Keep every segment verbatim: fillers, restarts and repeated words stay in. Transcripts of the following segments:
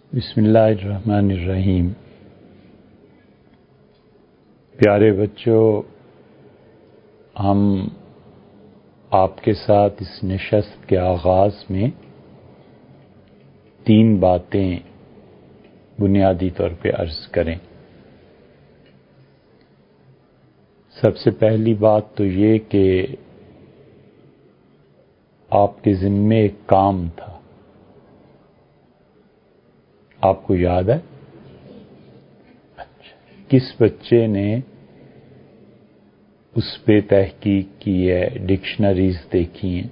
بسم اللہ الرحمن الرحیم۔ پیارے بچوں، ہم آپ کے ساتھ اس نشست کے آغاز میں تین باتیں بنیادی طور پہ عرض کریں۔ سب سے پہلی بات تو یہ کہ آپ کے ذمے ایک کام تھا، آپ کو یاد ہے؟ اچھا، کس بچے نے اس پہ تحقیق کی ہے، ڈکشنریز دیکھی ہیں؟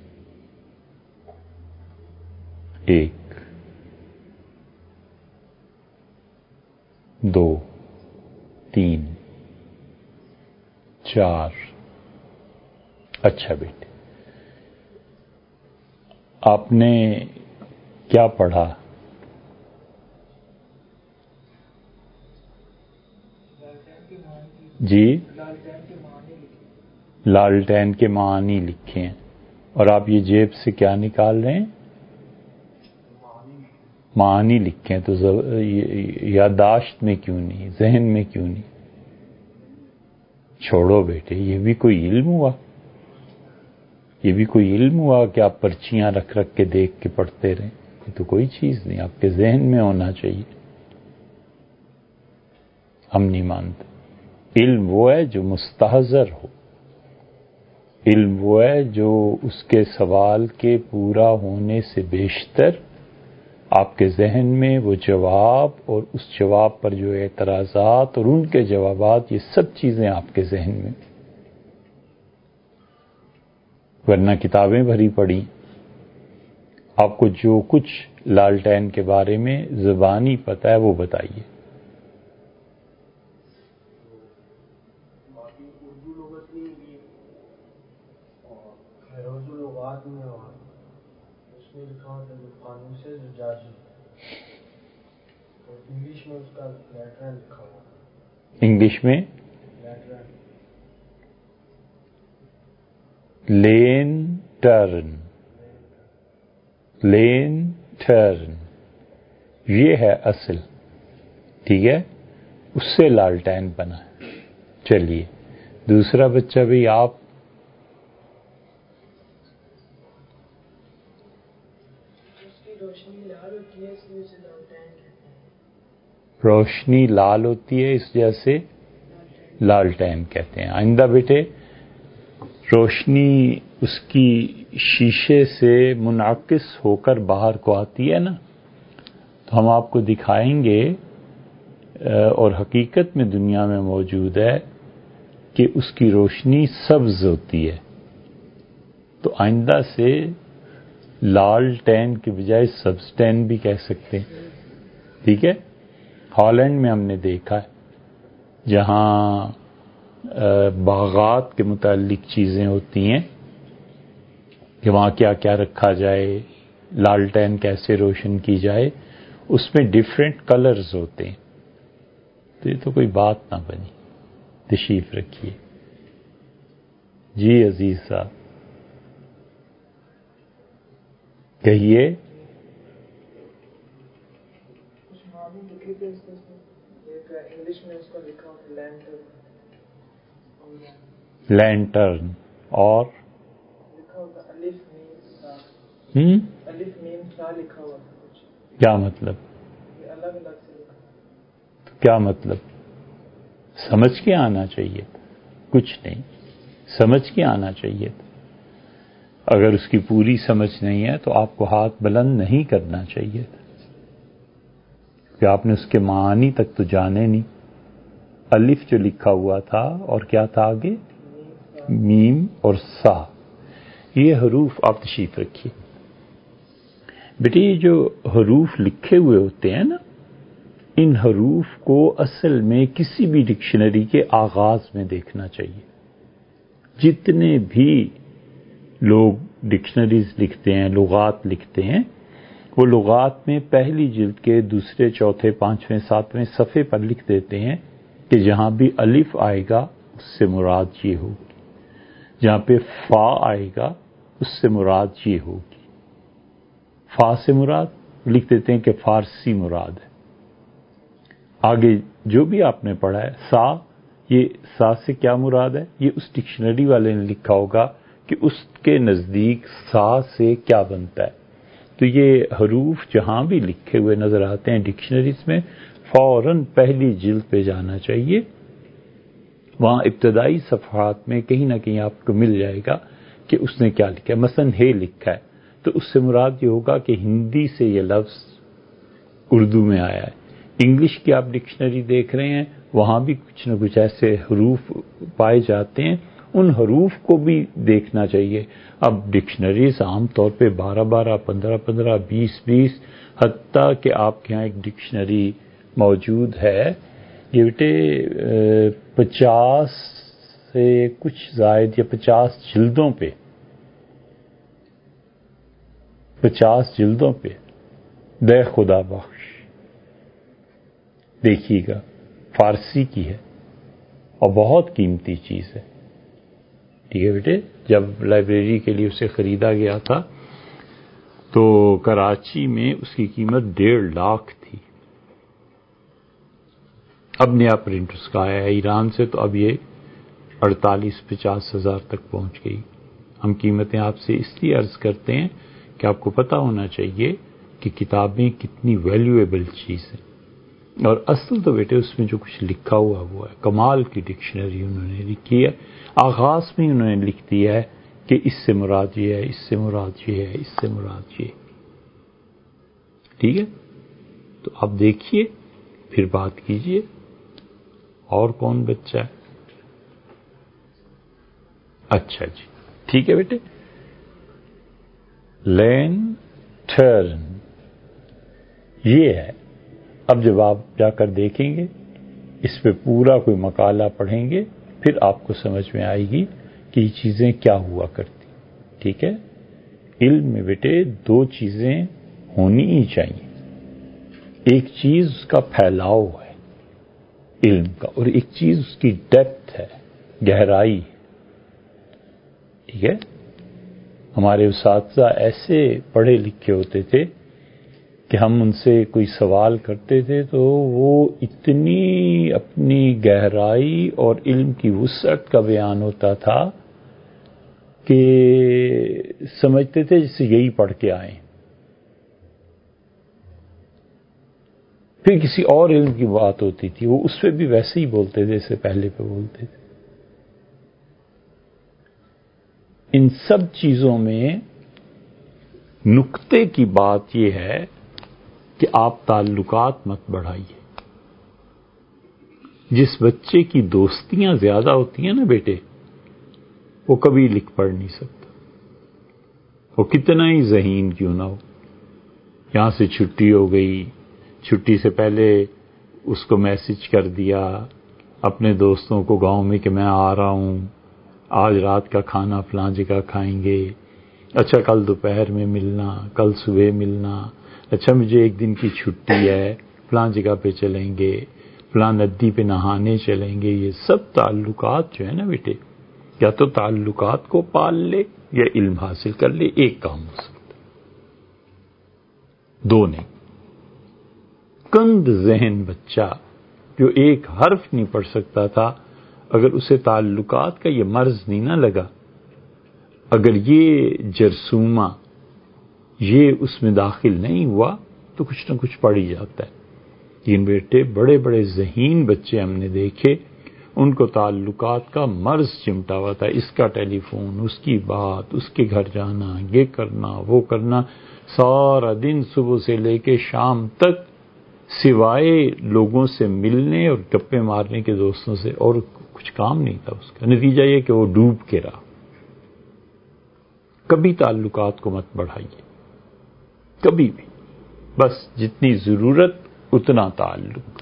ایک، دو، تین، چار۔ اچھا بیٹے، آپ نے کیا پڑھا؟ جی، لالٹین کے معانی لکھے ہیں۔ اور آپ یہ جیب سے کیا نکال رہے ہیں؟ معانی لکھے ہیں۔ تو یادداشت میں کیوں نہیں، ذہن میں کیوں نہیں؟ چھوڑو بیٹے، یہ بھی کوئی علم ہوا؟ یہ بھی کوئی علم ہوا کہ آپ پرچیاں رکھ رکھ کے دیکھ کے پڑھتے رہیں؟ یہ تو کوئی چیز نہیں، آپ کے ذہن میں ہونا چاہیے۔ ہم نہیں مانتے۔ علم وہ ہے جو مستحضر ہو، علم وہ ہے جو اس کے سوال کے پورا ہونے سے بیشتر آپ کے ذہن میں وہ جواب اور اس جواب پر جو اعتراضات اور ان کے جوابات، یہ سب چیزیں آپ کے ذہن میں، ورنہ کتابیں بھری پڑی۔ آپ کو جو کچھ لالٹین کے بارے میں زبانی پتہ ہے وہ بتائیے۔ انگلش میں اس کا لیٹرن لکھا ہوا، انگلش میں لین ٹرن، لین ٹرن یہ ہے اصل، ٹھیک ہے؟ اس سے لالٹین بنا ہے۔ چلیے دوسرا بچہ بھی، آپ روشنی لال ہوتی ہے اس جیسے لالٹین کہتے ہیں۔ آئندہ بیٹے روشنی اس کی شیشے سے منعکس ہو کر باہر کو آتی ہے نا، تو ہم آپ کو دکھائیں گے، اور حقیقت میں دنیا میں موجود ہے کہ اس کی روشنی سبز ہوتی ہے۔ تو آئندہ سے لال ٹین کے بجائے سبز ٹین بھی کہہ سکتے ہیں، ٹھیک ہے؟ ہالینڈ میں ہم نے دیکھا ہے، جہاں باغات کے متعلق چیزیں ہوتی ہیں کہ وہاں کیا کیا رکھا جائے، لالٹین کیسے روشن کی جائے، اس میں ڈیفرنٹ کلرز ہوتے ہیں۔ تو یہ تو کوئی بات نہ بنی۔ تشریف رکھیے جی عزیز صاحب، کہیے۔ انگلش میں اس کا لکھا ہوا لینٹرن، لینٹرن اور لکھا ہوتا الف میم تا، ہم الف میم تا لکھا ہوا تھا کچھ۔ کیا مطلب؟ یہ الگ الگ سے لکھا تو کیا مطلب؟ سمجھ کے آنا چاہیے تھا، کچھ نہیں، سمجھ کے آنا چاہیے تھا۔ اگر اس کی پوری سمجھ نہیں ہے تو آپ کو ہاتھ بلند نہیں کرنا چاہیے تھا، کہ آپ نے اس کے معانی تک تو جانے نہیں۔ الف جو لکھا ہوا تھا اور کیا تھا آگے؟ میم اور سا، یہ حروف۔ آپ تشریف رکھیے بیٹے، یہ جو حروف لکھے ہوئے ہوتے ہیں نا، ان حروف کو اصل میں کسی بھی ڈکشنری کے آغاز میں دیکھنا چاہیے۔ جتنے بھی لوگ ڈکشنریز لکھتے ہیں، لغات لکھتے ہیں، وہ لغات میں پہلی جلد کے دوسرے، چوتھے، پانچویں، ساتویں صفحے پر لکھ دیتے ہیں کہ جہاں بھی الف آئے گا اس سے مراد یہ ہوگی، جہاں پہ فا آئے گا اس سے مراد یہ ہوگی۔ فا سے مراد لکھ دیتے ہیں کہ فارسی مراد ہے. آگے جو بھی آپ نے پڑھا ہے سا، یہ سا سے کیا مراد ہے؟ یہ اس ڈکشنری والے نے لکھا ہوگا کہ اس کے نزدیک سا سے کیا بنتا ہے. تو یہ حروف جہاں بھی لکھے ہوئے نظر آتے ہیں ڈکشنریز میں، فوراً پہلی جلد پہ جانا چاہیے. وہاں ابتدائی صفحات میں کہیں نہ کہیں آپ کو مل جائے گا کہ اس نے کیا لکھا ہے. مثلا ہے لکھا ہے تو اس سے مراد یہ ہوگا کہ ہندی سے یہ لفظ اردو میں آیا ہے. انگلش کی آپ ڈکشنری دیکھ رہے ہیں، وہاں بھی کچھ نہ کچھ ایسے حروف پائے جاتے ہیں، ان حروف کو بھی دیکھنا چاہیے. اب ڈکشنریز عام طور پہ بارہ بارہ پندرہ پندرہ بیس بیس، حتیٰ کہ آپ کے ہاں ایک ڈکشنری موجود ہے یہ بیٹے پچاس سے کچھ زائد یا پچاس جلدوں پہ پچاس جلدوں پہ دے خدا بخش، دیکھیے گا فارسی کی ہے اور بہت قیمتی چیز ہے. ٹھیک ہے بیٹے، جب لائبریری کے لیے اسے خریدا گیا تھا تو کراچی میں اس کی قیمت ڈیڑھ لاکھ تھی. اب نیا پرنٹ اس کا آیا ہے ایران سے تو اب یہ اڑتالیس پچاس ہزار تک پہنچ گئی. ہم قیمتیں آپ سے اس لیے عرض کرتے ہیں کہ آپ کو پتہ ہونا چاہیے کہ کتابیں کتنی ویلیویبل چیز ہیں. اور اصل تو بیٹے اس میں جو کچھ لکھا ہوا ہوا ہے، کمال کی ڈکشنری انہوں نے لکھی ہے. آغاز میں انہوں نے لکھ دیا ہے کہ اس سے مراد یہ ہے، اس سے مراد یہ ہے، اس سے مراد یہ. ٹھیک ہے، تو آپ دیکھیے پھر بات کیجئے. اور کون بچہ ہے؟ اچھا جی ٹھیک ہے بیٹے. لینٹرن یہ ہے. اب جب آپ جا کر دیکھیں گے، اس پہ پورا کوئی مقالہ پڑھیں گے، پھر آپ کو سمجھ میں آئے گی کہ یہ چیزیں کیا ہوا کرتی. ٹھیک ہے، علم میں بیٹے دو چیزیں ہونی ہی چاہیے. ایک چیز اس کا پھیلاؤ ہے علم کا، اور ایک چیز اس کی ڈیپتھ ہے، گہرائی. ٹھیک ہے، ہمارے اساتذہ ایسے پڑھے لکھے ہوتے تھے کہ ہم ان سے کوئی سوال کرتے تھے تو وہ اتنی اپنی گہرائی اور علم کی وسعت کا بیان ہوتا تھا کہ سمجھتے تھے جسے یہی پڑھ کے آئیں. پھر کسی اور علم کی بات ہوتی تھی، وہ اس پہ بھی ویسے ہی بولتے تھے جیسے پہلے پہ بولتے تھے. ان سب چیزوں میں نقطے کی بات یہ ہے کہ آپ تعلقات مت بڑھائیے. جس بچے کی دوستیاں زیادہ ہوتی ہیں نا بیٹے، وہ کبھی لکھ پڑھ نہیں سکتا، وہ کتنا ہی ذہین کیوں نہ ہو. یہاں سے چھٹی ہو گئی، چھٹی سے پہلے اس کو میسج کر دیا اپنے دوستوں کو گاؤں میں کہ میں آ رہا ہوں، آج رات کا کھانا فلاں جگہ کھائیں گے، اچھا کل دوپہر میں ملنا، کل صبح ملنا، اچھا مجھے ایک دن کی چھٹی ہے فلاں جگہ پہ چلیں گے، فلاں ندی پہ نہانے چلیں گے. یہ سب تعلقات جو ہے نا بیٹے، یا تو تعلقات کو پال لے یا علم حاصل کر لے. ایک کام ہو سکتا، دو نہیں. کند ذہن بچہ جو ایک حرف نہیں پڑھ سکتا تھا، اگر اسے تعلقات کا یہ مرض نہیں نہ لگا، اگر یہ جرثومہ یہ اس میں داخل نہیں ہوا تو کچھ نہ کچھ پڑ ہی جاتا ہے. لیکن بیٹے بڑے بڑے ذہین بچے ہم نے دیکھے، ان کو تعلقات کا مرض چمٹا ہوا تھا. اس کا ٹیلی فون، اس کی بات، اس کے گھر جانا، یہ کرنا وہ کرنا، سارا دن صبح سے لے کے شام تک سوائے لوگوں سے ملنے اور گپے مارنے کے دوستوں سے اور کچھ کام نہیں تھا اس کا. نتیجہ یہ کہ وہ ڈوب کے رہا. کبھی تعلقات کو مت بڑھائیے، کبھی بھی. بس جتنی ضرورت اتنا تعلق.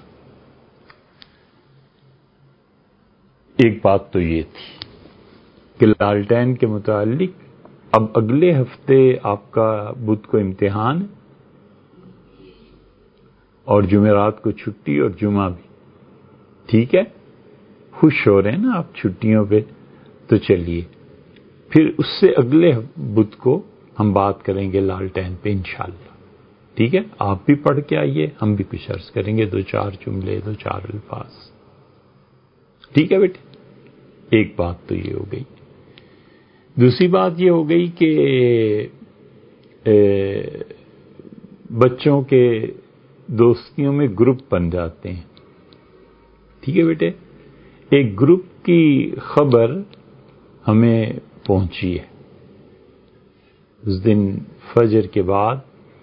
ایک بات تو یہ تھی کہ لالٹین کے متعلق اب اگلے ہفتے آپ کا بدھ کو امتحان ہے اور جمعرات کو چھٹی اور جمعہ بھی. ٹھیک ہے، خوش ہو رہے ہیں نا آپ چھٹیوں پہ؟ تو چلیے پھر اس سے اگلے بدھ کو ہم بات کریں گے لالٹین پہ انشاءاللہ. ٹھیک ہے، آپ بھی پڑھ کے آئیے، ہم بھی کچھ عرض کریں گے، دو چار جملے، دو چار الفاظ. ٹھیک ہے بیٹے، ایک بات تو یہ ہو گئی. دوسری بات یہ ہو گئی کہ بچوں کے دوستیوں میں گروپ بن جاتے ہیں. ٹھیک ہے بیٹے، ایک گروپ کی خبر ہمیں پہنچی ہے. اس دن فجر کے بعد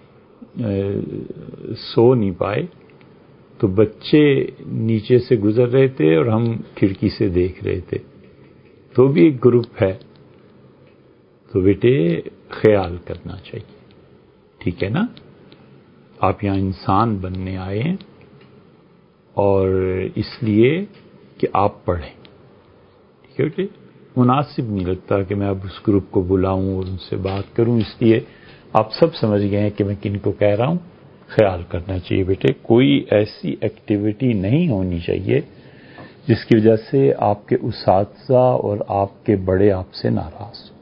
سو نہیں پائے تو بچے نیچے سے گزر رہے تھے اور ہم کھڑکی سے دیکھ رہے تھے، تو بھی ایک گروپ ہے. تو بیٹے خیال کرنا چاہیے، ٹھیک ہے نا. آپ یہاں انسان بننے آئے ہیں اور اس لیے کہ آپ پڑھیں. ٹھیک ہے بیٹے، مناسب نہیں لگتا کہ میں اب اس گروپ کو بلاؤں اور ان سے بات کروں، اس لیے آپ سب سمجھ گئے ہیں کہ میں کن کو کہہ رہا ہوں. خیال کرنا چاہیے بیٹے، کوئی ایسی ایکٹیویٹی نہیں ہونی چاہیے جس کی وجہ سے آپ کے اساتذہ اور آپ کے بڑے آپ سے ناراض ہوں.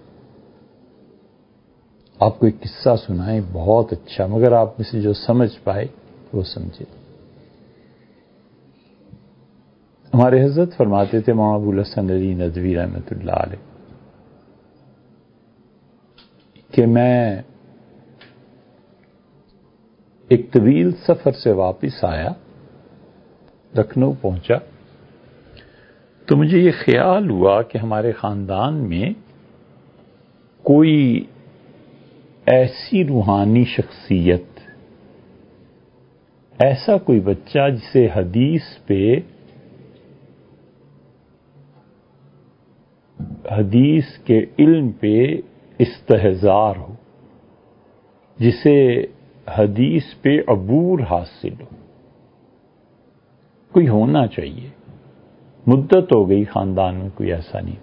آپ کو ایک قصہ سنائیں بہت اچھا، مگر آپ میں سے جو سمجھ پائے وہ سمجھے. ہمارے حضرت فرماتے تھے مولانا ابو الحسن علی ندوی رحمۃ اللہ علیہ کہ میں ایک طویل سفر سے واپس آیا، لکھنؤ پہنچا تو مجھے یہ خیال ہوا کہ ہمارے خاندان میں کوئی ایسی روحانی شخصیت، ایسا کوئی بچہ جسے حدیث پہ حدیث کے علم پہ استحضار ہو، جسے حدیث پہ عبور حاصل ہو، کوئی ہونا چاہیے. مدت ہو گئی خاندان میں کوئی ایسا نہیں.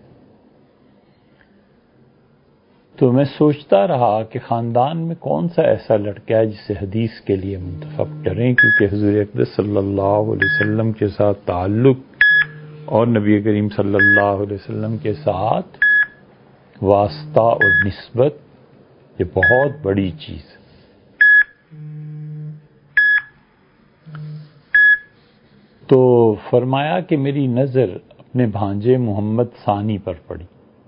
تو میں سوچتا رہا کہ خاندان میں کون سا ایسا لڑکا ہے جسے حدیث کے لیے منتخب کریں، کیونکہ حضور اقدس صلی اللہ علیہ وسلم کے ساتھ تعلق اور نبی کریم صلی اللہ علیہ وسلم کے ساتھ واسطہ اور نسبت یہ بہت بڑی چیز ہے. تو فرمایا کہ میری نظر اپنے بھانجے محمد ثانی پر پڑی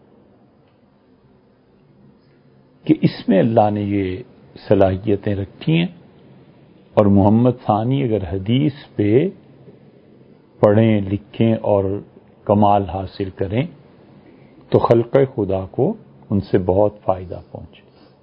کہ اس میں اللہ نے یہ صلاحیتیں رکھی ہیں، اور محمد ثانی اگر حدیث پہ پڑھیں لکھیں اور کمال حاصل کریں تو خلق خدا کو ان سے بہت فائدہ پہنچے.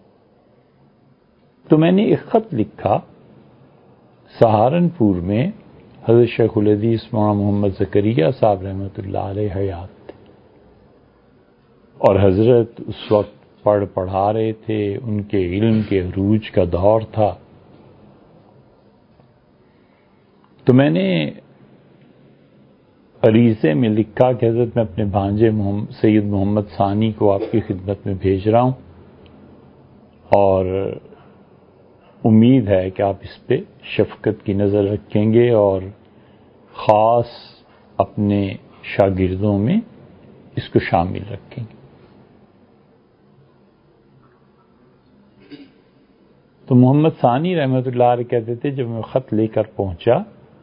تو میں نے ایک خط لکھا. سہارنپور میں حضرت شیخ الحدیث مولانا محمد زکریا صاحب رحمۃ اللہ علیہ حیات تھے، اور حضرت اس وقت پڑھ پڑھا رہے تھے، ان کے علم کے عروج کا دور تھا. تو میں نے عریضے میں لکھا کہ حضرت میں اپنے بھانجے محمد سید محمد ثانی کو آپ کی خدمت میں بھیج رہا ہوں، اور امید ہے کہ آپ اس پہ شفقت کی نظر رکھیں گے اور خاص اپنے شاگردوں میں اس کو شامل رکھیں گے. تو محمد ثانی رحمۃ اللہ علیہ کہتے تھے جب میں خط لے کر پہنچا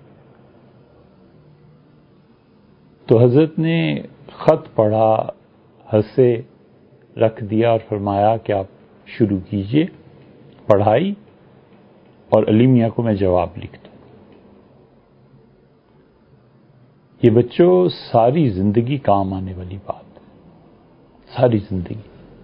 تو حضرت نے خط پڑھا، ہنسے، رکھ دیا اور فرمایا کہ آپ شروع کیجئے پڑھائی اور علی میاں کو میں جواب لکھ دوں. یہ بچوں ساری زندگی کام آنے والی بات، ساری زندگی.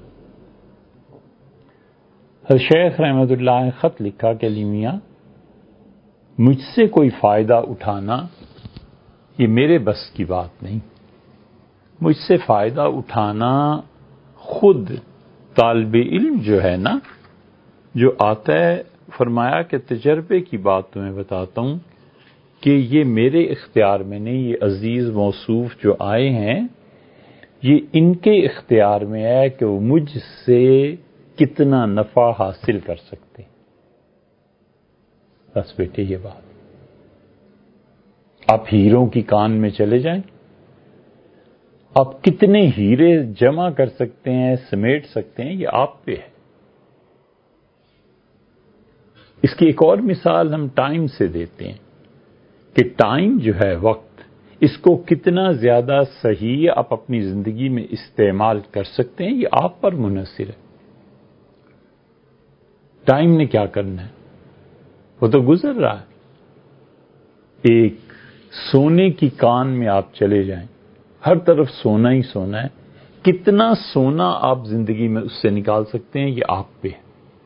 شیخ رحمۃ اللہ نے خط لکھا کہ علی میاں مجھ سے کوئی فائدہ اٹھانا یہ میرے بس کی بات نہیں. مجھ سے فائدہ اٹھانا خود طالب علم جو ہے نا، جو آتا ہے، فرمایا کہ تجربے کی بات تمہیں بتاتا ہوں کہ یہ میرے اختیار میں نہیں، یہ عزیز موصوف جو آئے ہیں یہ ان کے اختیار میں ہے کہ وہ مجھ سے کتنا نفع حاصل کر سکتے ہیں. بس بیٹے یہ بات. آپ ہیروں کی کان میں چلے جائیں، آپ کتنے ہیرے جمع کر سکتے ہیں، سمیٹ سکتے ہیں، یہ آپ پہ ہے. اس کی ایک اور مثال ہم ٹائم سے دیتے ہیں کہ ٹائم جو ہے، وقت، اس کو کتنا زیادہ صحیح آپ اپنی زندگی میں استعمال کر سکتے ہیں، یہ آپ پر منحصر ہے۔ ٹائم نے کیا کرنا ہے، وہ تو گزر رہا ہے۔ ایک سونے کی کان میں آپ چلے جائیں، ہر طرف سونا ہی سونا ہے، کتنا سونا آپ زندگی میں اس سے نکال سکتے ہیں، یہ آپ پہ ہے۔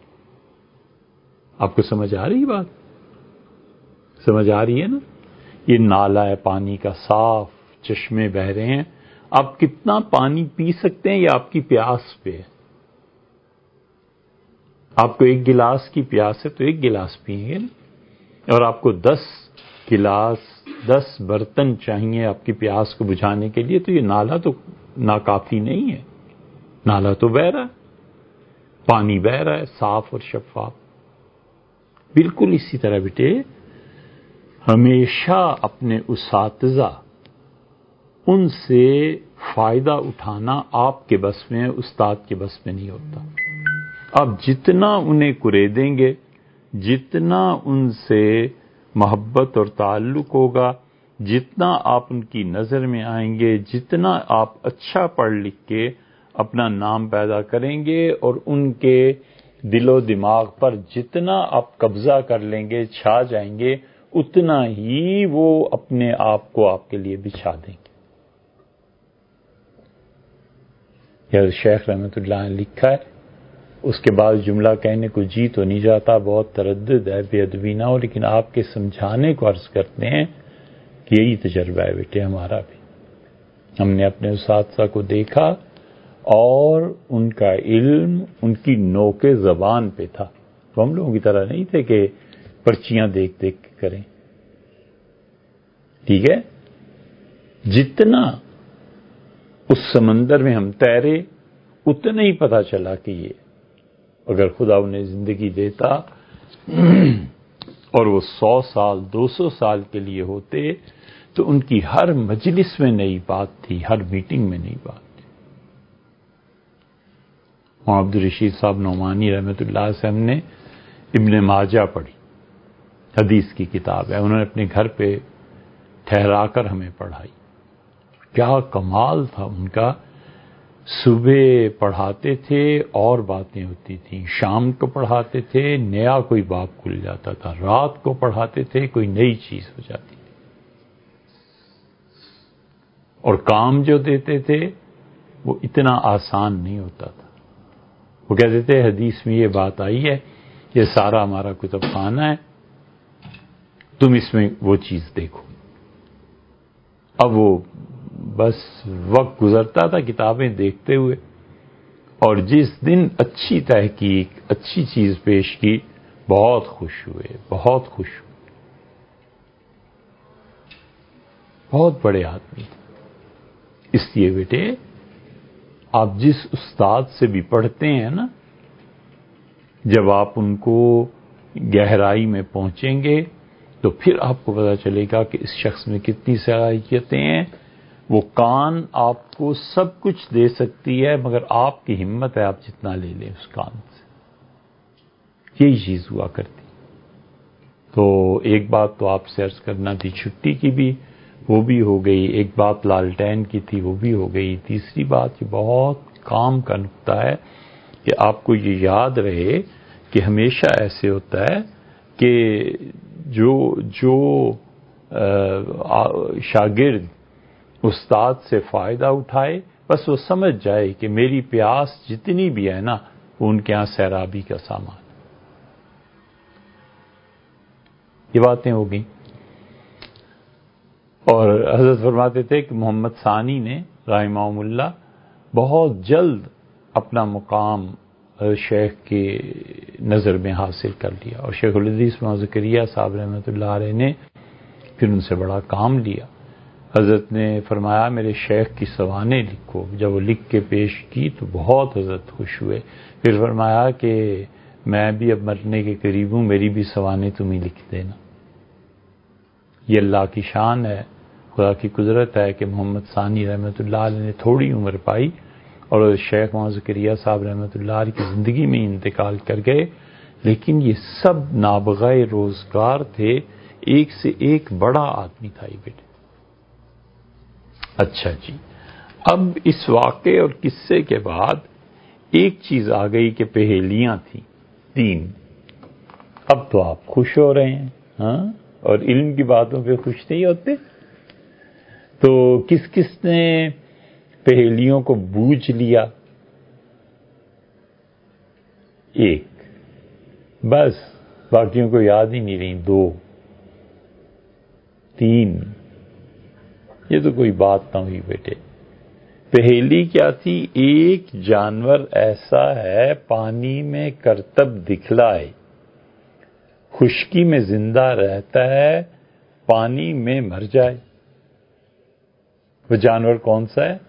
آپ کو سمجھ آ رہی بات؟ سمجھ آ رہی ہے نا؟ یہ نالا ہے پانی کا، صاف چشمے بہ رہے ہیں، آپ کتنا پانی پی سکتے ہیں یہ آپ کی پیاس پہ ہے۔ آپ کو ایک گلاس کی پیاس ہے تو ایک گلاس پیئیں گے نا، اور آپ کو دس گلاس، دس برتن چاہیے آپ کی پیاس کو بجھانے کے لیے، تو یہ نالا تو ناکافی نہیں ہے، نالا تو بہ رہا ہے، پانی بہ رہا ہے صاف اور شفاف۔ بالکل اسی طرح بیٹے، ہمیشہ اپنے اساتذہ، ان سے فائدہ اٹھانا آپ کے بس میں ہے، استاد کے بس میں نہیں ہوتا۔ آپ جتنا انہیں کریدیں گے، جتنا ان سے محبت اور تعلق ہوگا، جتنا آپ ان کی نظر میں آئیں گے، جتنا آپ اچھا پڑھ لکھ کے اپنا نام پیدا کریں گے اور ان کے دل و دماغ پر جتنا آپ قبضہ کر لیں گے، چھا جائیں گے، اتنا ہی وہ اپنے آپ کو آپ کے لیے بچھا دیں گے۔ یہ شیخ رحمت اللہ نے لکھا ہے، اس کے بعد جملہ کہنے کو جی تو نہیں جاتا، بہت تردد ہے، بے ادبی نہ ہو، لیکن آپ کے سمجھانے کو عرض کرتے ہیں کہ یہی تجربہ ہے بیٹے ہمارا بھی۔ ہم نے اپنے اساتذہ کو دیکھا اور ان کا علم ان کی نوک زبان پہ تھا، تو ہم لوگوں کی طرح نہیں تھے کہ پرچیاں دیکھ دیکھ کے کریں۔ ٹھیک ہے، جتنا اس سمندر میں ہم تیرے اتنا ہی پتا چلا کہ یہ اگر خدا انہیں زندگی دیتا اور وہ سو سال دو سو سال کے لیے ہوتے تو ان کی ہر مجلس میں نئی بات تھی، ہر میٹنگ میں نئی بات تھی۔ وہاں عبد الرشید صاحب نعمانی رحمۃ اللہ سے ہم نے ابن ماجہ پڑھی، حدیث کی کتاب ہے، انہوں نے اپنے گھر پہ ٹھہرا کر ہمیں پڑھائی۔ کیا کمال تھا ان کا، صبح پڑھاتے تھے اور باتیں ہوتی تھیں، شام کو پڑھاتے تھے نیا کوئی باب کھل جاتا تھا، رات کو پڑھاتے تھے کوئی نئی چیز ہو جاتی تھی، اور کام جو دیتے تھے وہ اتنا آسان نہیں ہوتا تھا۔ وہ کہتے تھے حدیث میں یہ بات آئی ہے، یہ سارا ہمارا کتب خانہ ہے، تم اس میں وہ چیز دیکھو۔ اب وہ بس وقت گزرتا تھا کتابیں دیکھتے ہوئے، اور جس دن اچھی تحقیق، اچھی چیز پیش کی، بہت خوش ہوئے، بہت خوش ہوئے۔ بہت بڑے آدمی تھے۔ اس لیے بیٹے، آپ جس استاد سے بھی پڑھتے ہیں نا، جب آپ ان کو گہرائی میں پہنچیں گے تو پھر آپ کو پتا چلے گا کہ اس شخص میں کتنی صلاحیتیں ہیں۔ وہ کان آپ کو سب کچھ دے سکتی ہے، مگر آپ کی ہمت ہے آپ جتنا لے لیں اس کان سے۔ یہی چیز ہوا کرتی۔ تو ایک بات تو آپ سے عرض کرنا تھی چھٹی کی بھی، وہ بھی ہو گئی، ایک بات لالٹین کی تھی وہ بھی ہو گئی، تیسری بات یہ بہت کام کا نقطہ ہے کہ آپ کو یہ یاد رہے کہ ہمیشہ ایسے ہوتا ہے کہ جو جو شاگرد استاد سے فائدہ اٹھائے، بس وہ سمجھ جائے کہ میری پیاس جتنی بھی ہے نا وہ ان کے ہاں سیرابی کا سامان۔ یہ باتیں ہو گئیں۔ اور حضرت فرماتے تھے کہ محمد ثانی نے رحمہ اللہ بہت جلد اپنا مقام شیخ کے نظر میں حاصل کر لیا، اور شیخ الحدیث مولانا زکریا صاحب رحمۃ اللہ علیہ نے پھر ان سے بڑا کام لیا۔ حضرت نے فرمایا میرے شیخ کی سوانح لکھو، جب وہ لکھ کے پیش کی تو بہت حضرت خوش ہوئے۔ پھر فرمایا کہ میں بھی اب مرنے کے قریب ہوں، میری بھی سوانح تم ہی لکھ دینا۔ یہ اللہ کی شان ہے، خدا کی قدرت ہے کہ محمد ثانی رحمۃ اللہ علیہ نے تھوڑی عمر پائی اور شیخ مولانا زکریا صاحب رحمۃ اللہ علیہ کی زندگی میں انتقال کر گئے، لیکن یہ سب نابغہ روزگار تھے، ایک سے ایک بڑا آدمی تھا یہ بیٹے۔ اچھا جی، اب اس واقعے اور قصے کے بعد ایک چیز آ گئی کہ پہیلیاں تھیں تین۔ اب تو آپ خوش ہو رہے ہیں ہاں، اور علم کی باتوں پہ خوش نہیں ہوتے؟ تو کس کس نے پہیلیوں کو بوجھ لیا؟ ایک، بس باقیوں کو یاد ہی نہیں رہی۔ دو، تین، یہ تو کوئی بات نہ ہوئی بیٹے۔ پہیلی کیا تھی؟ ایک جانور ایسا ہے پانی میں کرتب دکھلائے، خشکی میں زندہ رہتا ہے، پانی میں مر جائے۔ وہ جانور کون سا ہے؟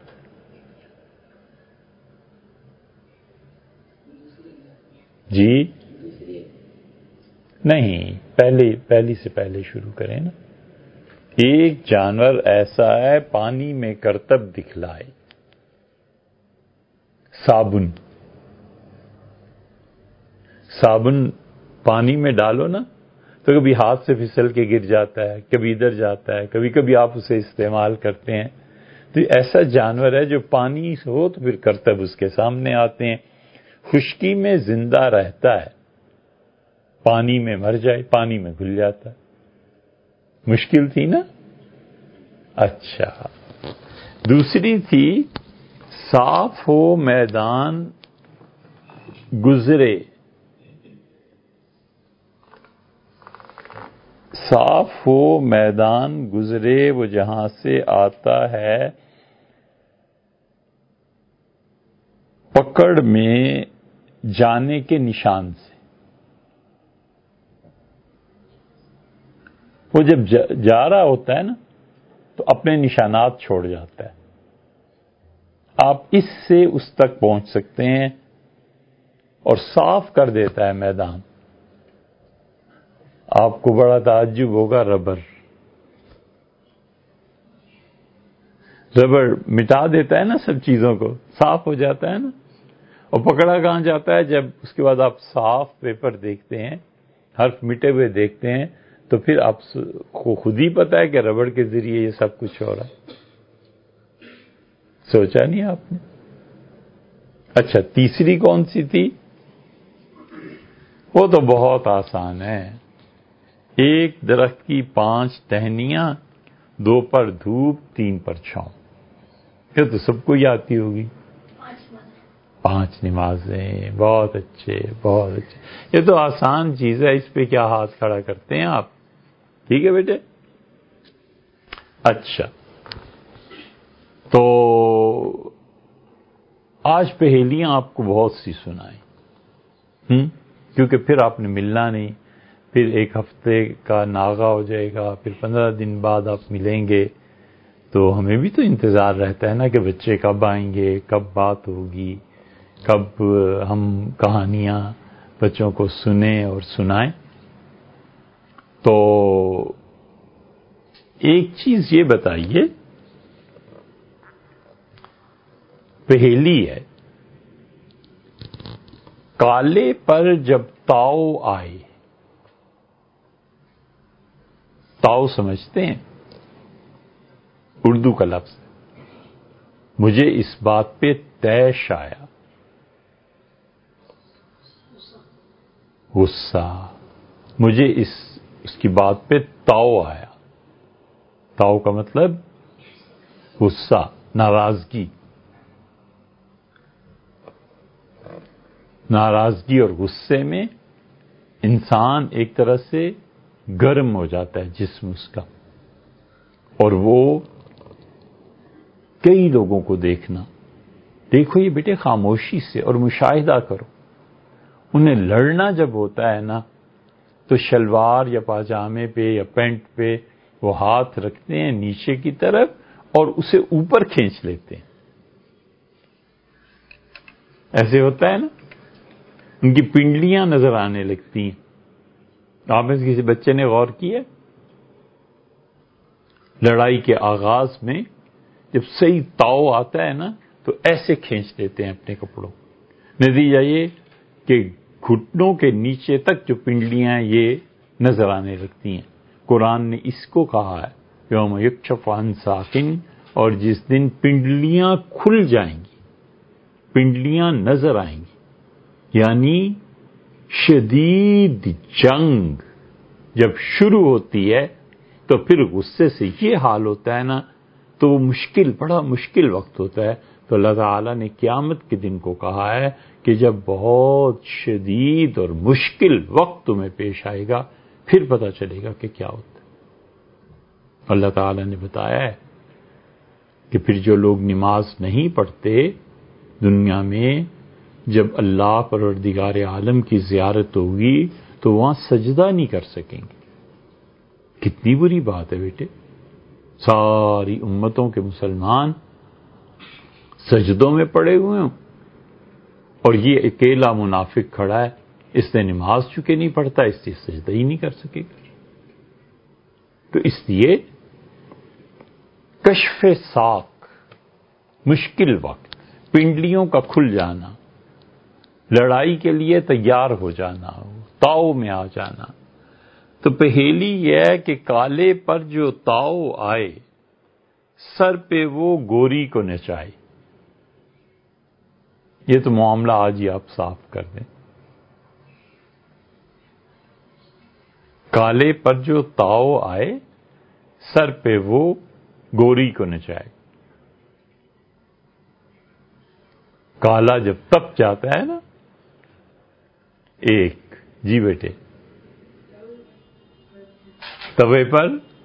جی نہیں، پہلے پہلی سے پہلے شروع کریں نا۔ ایک جانور ایسا ہے پانی میں کرتب دکھلائے، صابن۔ صابن پانی میں ڈالو نا تو کبھی ہاتھ سے پھسل کے گر جاتا ہے، کبھی ادھر جاتا ہے، کبھی کبھی آپ اسے استعمال کرتے ہیں۔ تو ایسا جانور ہے جو پانی ہو تو پھر کرتب اس کے سامنے آتے ہیں، خشکی میں زندہ رہتا ہے، پانی میں مر جائے، پانی میں گھل جاتا ہے۔ مشکل تھی نا؟ اچھا، دوسری تھی صاف ہو میدان گزرے، صاف ہو میدان گزرے وہ جہاں سے آتا ہے، پکڑ میں جانے کے نشان سے۔ وہ جب جا رہا ہوتا ہے نا تو اپنے نشانات چھوڑ جاتا ہے، آپ اس سے اس تک پہنچ سکتے ہیں، اور صاف کر دیتا ہے میدان۔ آپ کو بڑا تعجب ہوگا، ربر ربر مٹا دیتا ہے نا سب چیزوں کو، صاف ہو جاتا ہے نا۔ اور پکڑا کہاں جاتا ہے؟ جب اس کے بعد آپ صاف پیپر دیکھتے ہیں، حرف مٹے ہوئے دیکھتے ہیں، تو پھر آپ کو خود ہی پتا ہے کہ ربڑ کے ذریعے یہ سب کچھ ہو رہا ہے۔ سوچا نہیں آپ نے؟ اچھا، تیسری کون سی تھی؟ وہ تو بہت آسان ہے۔ ایک درخت کی پانچ ٹہنیاں، دو پر دھوپ، تین پر چھاؤں۔ یہ تو سب کو ہی آتی ہوگی۔ پانچ نمازیں، بہت اچھے بہت اچھے، یہ تو آسان چیز ہے، اس پہ کیا ہاتھ کھڑا کرتے ہیں آپ؟ ٹھیک ہے بیٹے۔ اچھا، تو آج پہیلیاں آپ کو بہت سی سنائیں، ہم کیونکہ پھر آپ نے ملنا نہیں، پھر ایک ہفتے کا ناغہ ہو جائے گا، پھر پندرہ دن بعد آپ ملیں گے، تو ہمیں بھی تو انتظار رہتا ہے نا کہ بچے کب آئیں گے، کب بات ہوگی، کب ہم کہانیاں بچوں کو سنیں اور سنائیں۔ تو ایک چیز یہ بتائیے، پہیلی ہے، کالے پر جب تاؤ آئے، تاؤ سمجھتے ہیں؟ اردو کا لفظ، مجھے اس بات پہ طیش آیا، غصہ، مجھے اس اس کی بات پہ تاؤ آیا۔ تاؤ کا مطلب غصہ، ناراضگی۔ ناراضگی اور غصے میں انسان ایک طرح سے گرم ہو جاتا ہے، جسم اس کا، اور وہ کئی لوگوں کو دیکھنا، دیکھو یہ بیٹے خاموشی سے اور مشاہدہ کرو، انہیں لڑنا جب ہوتا ہے نا تو شلوار یا پاجامے پہ یا پینٹ پہ وہ ہاتھ رکھتے ہیں نیچے کی طرف اور اسے اوپر کھینچ لیتے ہیں، ایسے ہوتا ہے نا، ان کی پنڈلیاں نظر آنے لگتی ہیں۔ آپ میں سے کسی بچے نے غور کیا؟ لڑائی کے آغاز میں جب صحیح تاؤ آتا ہے نا تو ایسے کھینچ لیتے ہیں اپنے کپڑوں، نتیجہ یہ کہ گھٹنوں کے نیچے تک جو پنڈلیاں ہیں یہ نظر آنے لگتی ہیں. قرآن نے اس کو کہا ہے یوم یکشف عن ساقٍ، اور جس دن پنڈلیاں کھل جائیں گی، پنڈلیاں نظر آئیں گی. یعنی شدید جنگ جب شروع ہوتی ہے تو پھر غصے سے یہ حال ہوتا ہے نا، تو وہ مشکل، بڑا مشکل وقت ہوتا ہے. تو اللہ تعالیٰ نے قیامت کے دن کو کہا ہے کہ جب بہت شدید اور مشکل وقت تمہیں پیش آئے گا پھر پتہ چلے گا کہ کیا ہوتا ہے. اللہ تعالیٰ نے بتایا ہے کہ پھر جو لوگ نماز نہیں پڑھتے دنیا میں، جب اللہ پروردگار عالم کی زیارت ہوگی تو وہاں سجدہ نہیں کر سکیں گے. کتنی بری بات ہے بیٹے، ساری امتوں کے مسلمان سجدوں میں پڑے ہوئے ہوں اور یہ اکیلا منافق کھڑا ہے، اس نے نماز چکے نہیں پڑھتا، اس لیے سجدہ ہی نہیں کر سکے گا. تو اس لیے کشف ساق، مشکل وقت، پنڈلیوں کا کھل جانا، لڑائی کے لیے تیار ہو جانا، تاؤ میں آ جانا. تو پہیلی یہ ہے کہ کالے پر جو تاؤ آئے سر پہ وہ گوری کو نچائے. یہ تو معاملہ آج ہی آپ صاف کر دیں. کالے پر جو تاؤ آئے سر پہ وہ گوری کو نچائے. کالا جب تپ جاتا ہے نا ایک، جی بیٹے، توے پر،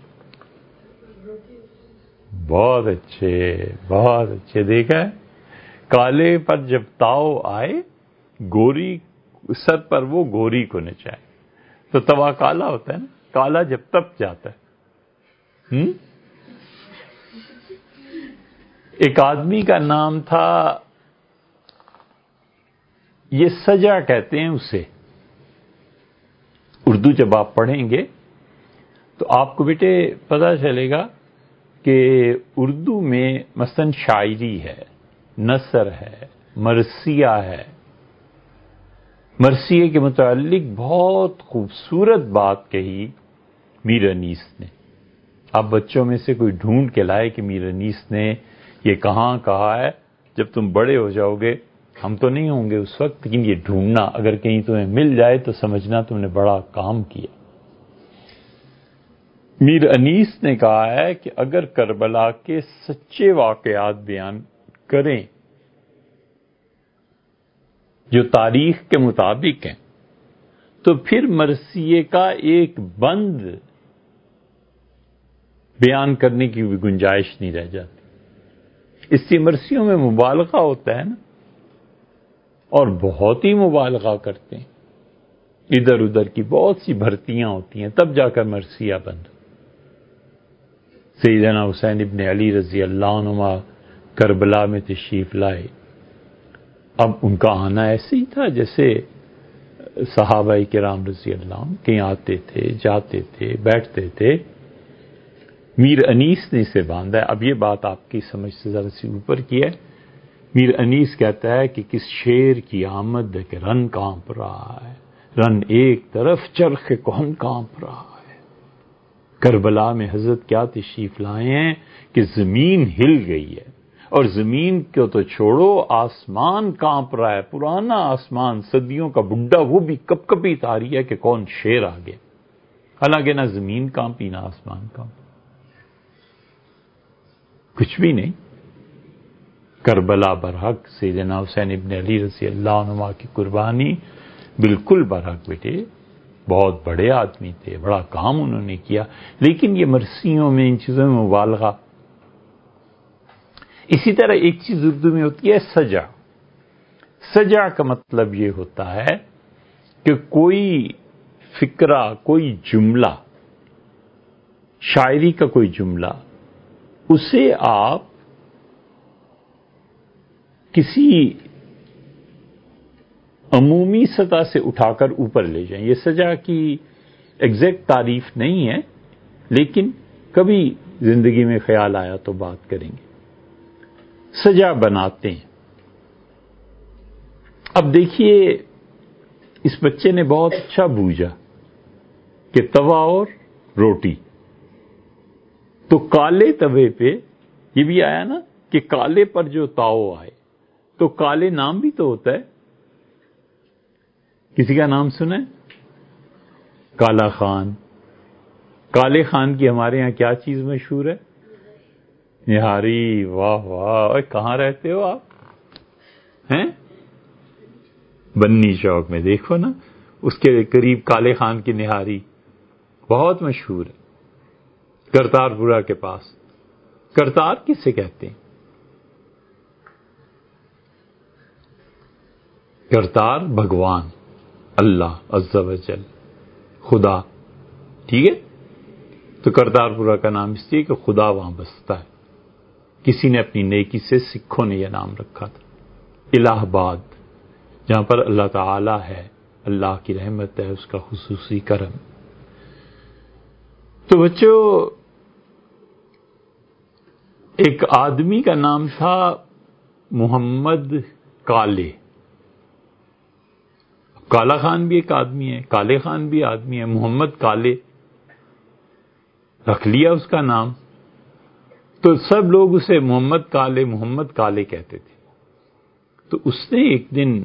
بہت اچھے بہت اچھے، دیکھا ہے، کالے پر جب تاؤ آئے گوری سر پر وہ گوری کو نچائے. تو توا کالا ہوتا ہے نا، کالا جب تپ جاتا ہے. ہم؟ ایک آدمی کا نام تھا، یہ سجا کہتے ہیں اسے. اردو جب آپ پڑھیں گے تو آپ کو بیٹے پتہ چلے گا کہ اردو میں مثلا شاعری ہے، نثر ہے، مرثیہ ہے. مرثیے کے متعلق بہت خوبصورت بات کہی میر انیس نے. آپ بچوں میں سے کوئی ڈھونڈ کے لائے کہ میر انیس نے یہ کہاں کہا ہے. جب تم بڑے ہو جاؤ گے، ہم تو نہیں ہوں گے اس وقت، لیکن یہ ڈھونڈنا، اگر کہیں تمہیں مل جائے تو سمجھنا تم نے بڑا کام کیا. میر انیس نے کہا ہے کہ اگر کربلا کے سچے واقعات بیان کریں جو تاریخ کے مطابق ہیں تو پھر مرثیے کا ایک بند بیان کرنے کی بھی گنجائش نہیں رہ جاتی. اس سے مرثیوں میں مبالغہ ہوتا ہے نا، اور بہت ہی مبالغہ کرتے ہیں، ادھر ادھر کی بہت سی بھرتیاں ہوتی ہیں، تب جا کر مرثیہ بند. سیدنا حسین ابن علی رضی اللہ عنہ کربلا میں تشریف لائے. اب ان کا آنا ایسے ہی تھا جیسے صحابہ کرام رضی اللہ عنہ کہیں آتے تھے، جاتے تھے، بیٹھتے تھے. میر انیس نے اسے باندھا ہے. اب یہ بات آپ کی سمجھ سے ذرا سی اوپر کی ہے. میر انیس کہتا ہے کہ کس شیر کی آمد ہے کہ رن کانپ رہا ہے، رن ایک طرف چرخ کون کانپ رہا ہے. کربلا میں حضرت کیا تشریف لائے ہیں کہ زمین ہل گئی ہے، اور زمین کو تو چھوڑو، آسمان کانپ رہا ہے. پرانا آسمان، صدیوں کا بڈھا، وہ بھی کپ کپی تاری ہے کہ کون شیر آ گیا. حالانکہ نہ زمین کانپی نہ آسمان کانپی، کچھ بھی نہیں. کربلا برحق سیدنا حسین ابن علی رضی اللہ عنہ کی قربانی بالکل برحق بیٹے. بہت بڑے آدمی تھے، بڑا کام انہوں نے کیا، لیکن یہ مرثیوں میں ان چیزوں میں مبالغہ. اسی طرح ایک چیز اردو میں ہوتی ہے سجا. سجا کا مطلب یہ ہوتا ہے کہ کوئی فکرہ، کوئی جملہ، شاعری کا کوئی جملہ، اسے آپ کسی عمومی سطح سے اٹھا کر اوپر لے جائیں. یہ سجا کی ایگزیکٹ تعریف نہیں ہے، لیکن کبھی زندگی میں خیال آیا تو بات کریں گے. سجا بناتے ہیں. اب دیکھیے اس بچے نے بہت اچھا بوجھا کہ توا اور روٹی، تو کالے توے پہ یہ بھی آیا نا کہ کالے پر جو تاؤ آئے، تو کالے نام بھی تو ہوتا ہے. کسی کا نام سنا ہے؟ کالا خان. کالے خان کی ہمارے ہاں کیا چیز مشہور ہے؟ نہاری. واہ واہ، کہاں رہتے ہو آپ؟ ہیں بنی چوک میں. دیکھو نا اس کے قریب کالے خان کی نہاری بہت مشہور ہے، کرتار پورہ کے پاس. کرتار کسے کہتے ہیں؟ کرتار بھگوان اللہ عز و جل، خدا. ٹھیک ہے، تو کرتار پورہ کا نام اس لیے کہ خدا وہاں بستا ہے. کسی نے اپنی نیکی سے سکھوں نے یہ نام رکھا تھا. الہ آباد جہاں پر اللہ تعالی ہے، اللہ کی رحمت ہے، اس کا خصوصی کرم. تو بچوں ایک آدمی کا نام تھا محمد کالے. کالا خان بھی ایک آدمی ہے، کالے خان بھی آدمی ہے، محمد کالے رکھ لیا اس کا نام. تو سب لوگ اسے محمد کالے محمد کالے کہتے تھے. تو اس نے ایک دن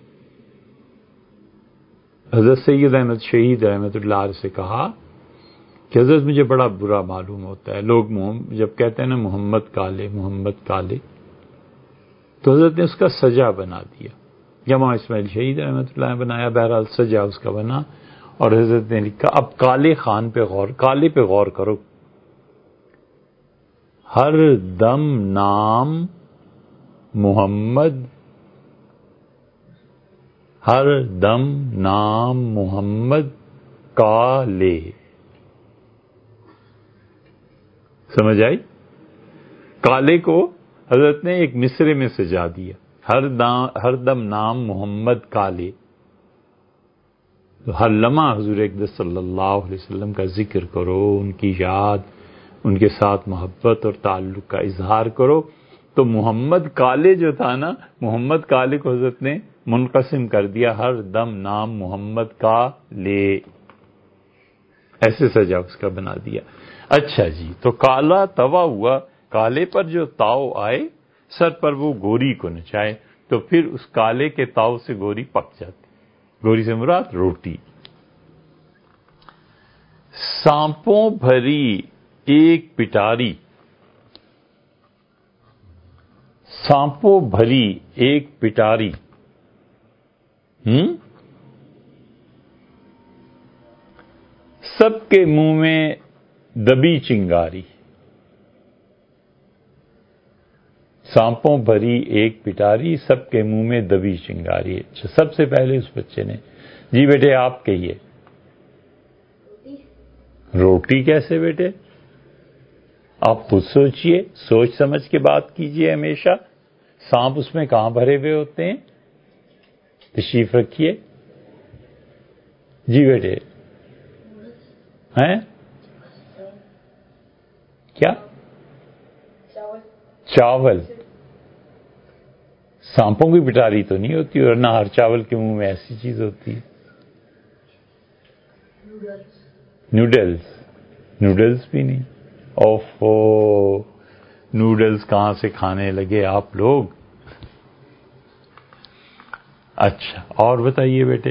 حضرت سید احمد شہید رحمۃ اللہ علیہ سے کہا کہ حضرت مجھے بڑا برا معلوم ہوتا ہے، لوگ جب کہتے ہیں نا محمد کالے محمد کالے، تو حضرت نے اس کا سجا بنا دیا. جمع اسماعیل شہید رحمۃ اللہ نے بنایا، بہرحال سجا اس کا بنا، اور حضرت نے لکھا اب کالے خان پہ غور، کالے پہ غور کرو. ہر دم نام محمد، ہر دم نام محمد کالے. سمجھ آئی؟ کالے کو حضرت نے ایک مصرے میں سجا دیا، ہر ہر دم نام محمد کالے. ہر لمحہ حضور اقدس صلی اللہ علیہ وسلم کا ذکر کرو، ان کی یاد، ان کے ساتھ محبت اور تعلق کا اظہار کرو. تو محمد کالے جو تھا نا، محمد کالے کو حضرت نے منقسم کر دیا، ہر دم نام محمد کالے، ایسے سجا اس کا بنا دیا. اچھا جی، تو کالا توا ہوا، کالے پر جو تاؤ آئے سر پر وہ گوری کو نچائے، تو پھر اس کالے کے تاؤ سے گوری پک جاتی. گوری سے مراد روٹی. سانپوں بھری ایک پٹاری، سانپوں بھری ایک پٹاری، ہم سب کے منہ میں دبی چنگاری. سانپوں بھری ایک پٹاری، سب کے منہ میں دبی چنگاری. اچھا، سب سے پہلے اس بچے نے، جی بیٹے آپ کہیے. روٹی کیسے بیٹے؟ آپ خود سوچئے، سوچ سمجھ کے بات کیجئے ہمیشہ. سانپ اس میں کہاں بھرے ہوئے ہوتے ہیں؟ تشریف رکھیے. جی بیٹے ہیں کیا؟ چاول. سانپوں کی پٹاری تو نہیں ہوتی، اور نہ ہر چاول کے منہ میں ایسی چیز ہوتی ہے. نوڈلز. نوڈلز بھی نہیں. اوفو، نوڈلز کہاں سے کھانے لگے آپ لوگ؟ اچھا، اور بتائیے بیٹے.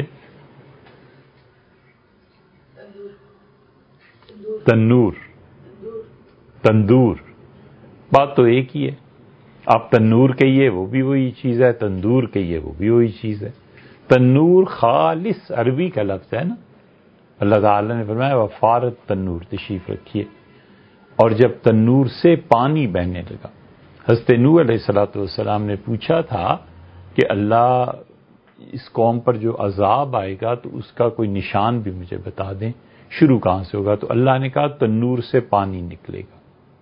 تنور. تندور. بات تو ایک ہی ہے. آپ تنور کہیے وہ بھی وہی چیز ہے، تندور کہیے وہ بھی وہی چیز ہے. تنور خالص عربی کا لفظ ہے نا. اللہ تعالی نے فرمایا وفارت تنور، تشریف رکھیے. اور جب تنور سے پانی بہنے لگا، حضرت نوح علیہ الصلوۃ والسلام نے پوچھا تھا کہ اللہ اس قوم پر جو عذاب آئے گا تو اس کا کوئی نشان بھی مجھے بتا دیں، شروع کہاں سے ہوگا؟ تو اللہ نے کہا تنور سے پانی نکلے گا.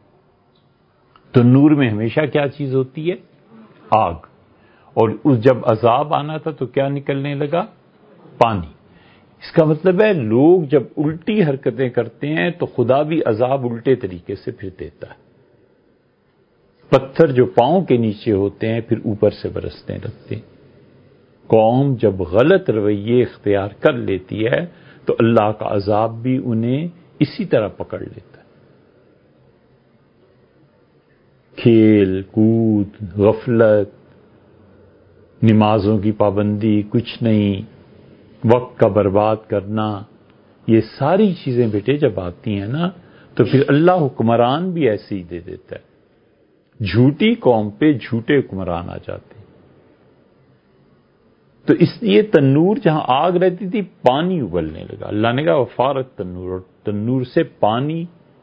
تنور میں ہمیشہ کیا چیز ہوتی ہے؟ آگ. اور اس جب عذاب آنا تھا تو کیا نکلنے لگا؟ پانی. اس کا مطلب ہے لوگ جب الٹی حرکتیں کرتے ہیں تو خدا بھی عذاب الٹے طریقے سے پھر دیتا ہے. پتھر جو پاؤں کے نیچے ہوتے ہیں پھر اوپر سے برسنے لگتے ہیں. قوم جب غلط رویے اختیار کر لیتی ہے تو اللہ کا عذاب بھی انہیں اسی طرح پکڑ لیتا ہے. کھیل کود، غفلت، نمازوں کی پابندی، کچھ نہیں، وقت کا برباد کرنا، یہ ساری چیزیں بیٹے جب آتی ہیں نا تو پھر اللہ حکمران بھی ایسے ہی دے دیتا ہے. جھوٹی قوم پہ جھوٹے حکمران آ جاتے ہیں. تو اس لیے تنور جہاں آگ رہتی تھی پانی ابلنے لگا. اللہ نے کہا وفارت تنور، اور تنور سے پانی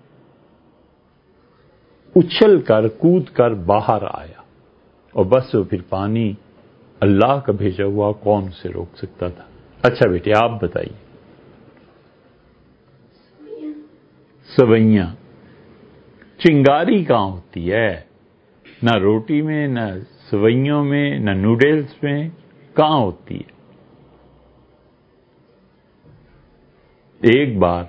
اچھل کر کود کر باہر آیا. اور بس وہ پھر پانی اللہ کا بھیجا ہوا، کون اسے روک سکتا تھا. اچھا بیٹے آپ بتائیے. سوئیاں، چنگاری کہاں ہوتی ہے؟ نہ روٹی میں، نہ سوئیوں میں، نہ نوڈلز میں. کہاں ہوتی ہے؟ ایک بار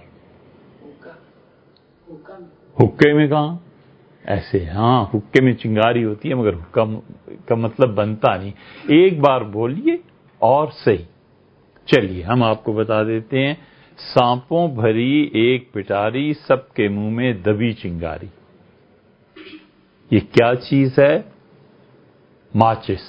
حکے میں. کہاں؟ ایسے ہاں حکے میں چنگاری ہوتی ہے مگر حکم کا مطلب بنتا نہیں. ایک بار بولیے اور صحیح. چلیے ہم آپ کو بتا دیتے ہیں. سانپوں بھری ایک پٹاری، سب کے منہ میں دبی چنگاری. یہ کیا چیز ہے؟ ماچس.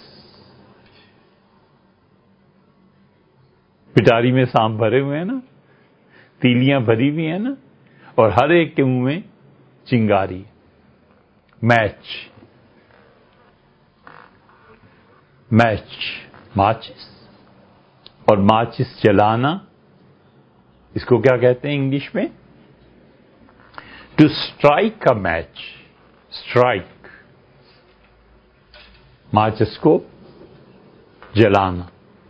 پٹاری میں سانپ بھرے ہوئے ہیں نا، تیلیاں بھری ہوئی ہیں نا، اور ہر ایک کے منہ میں چنگاری. Match, match ماچس. اور ماچس جلانا اس کو کیا کہتے ہیں انگلش میں؟ To strike a match. Strike, ماچس کو جلانا.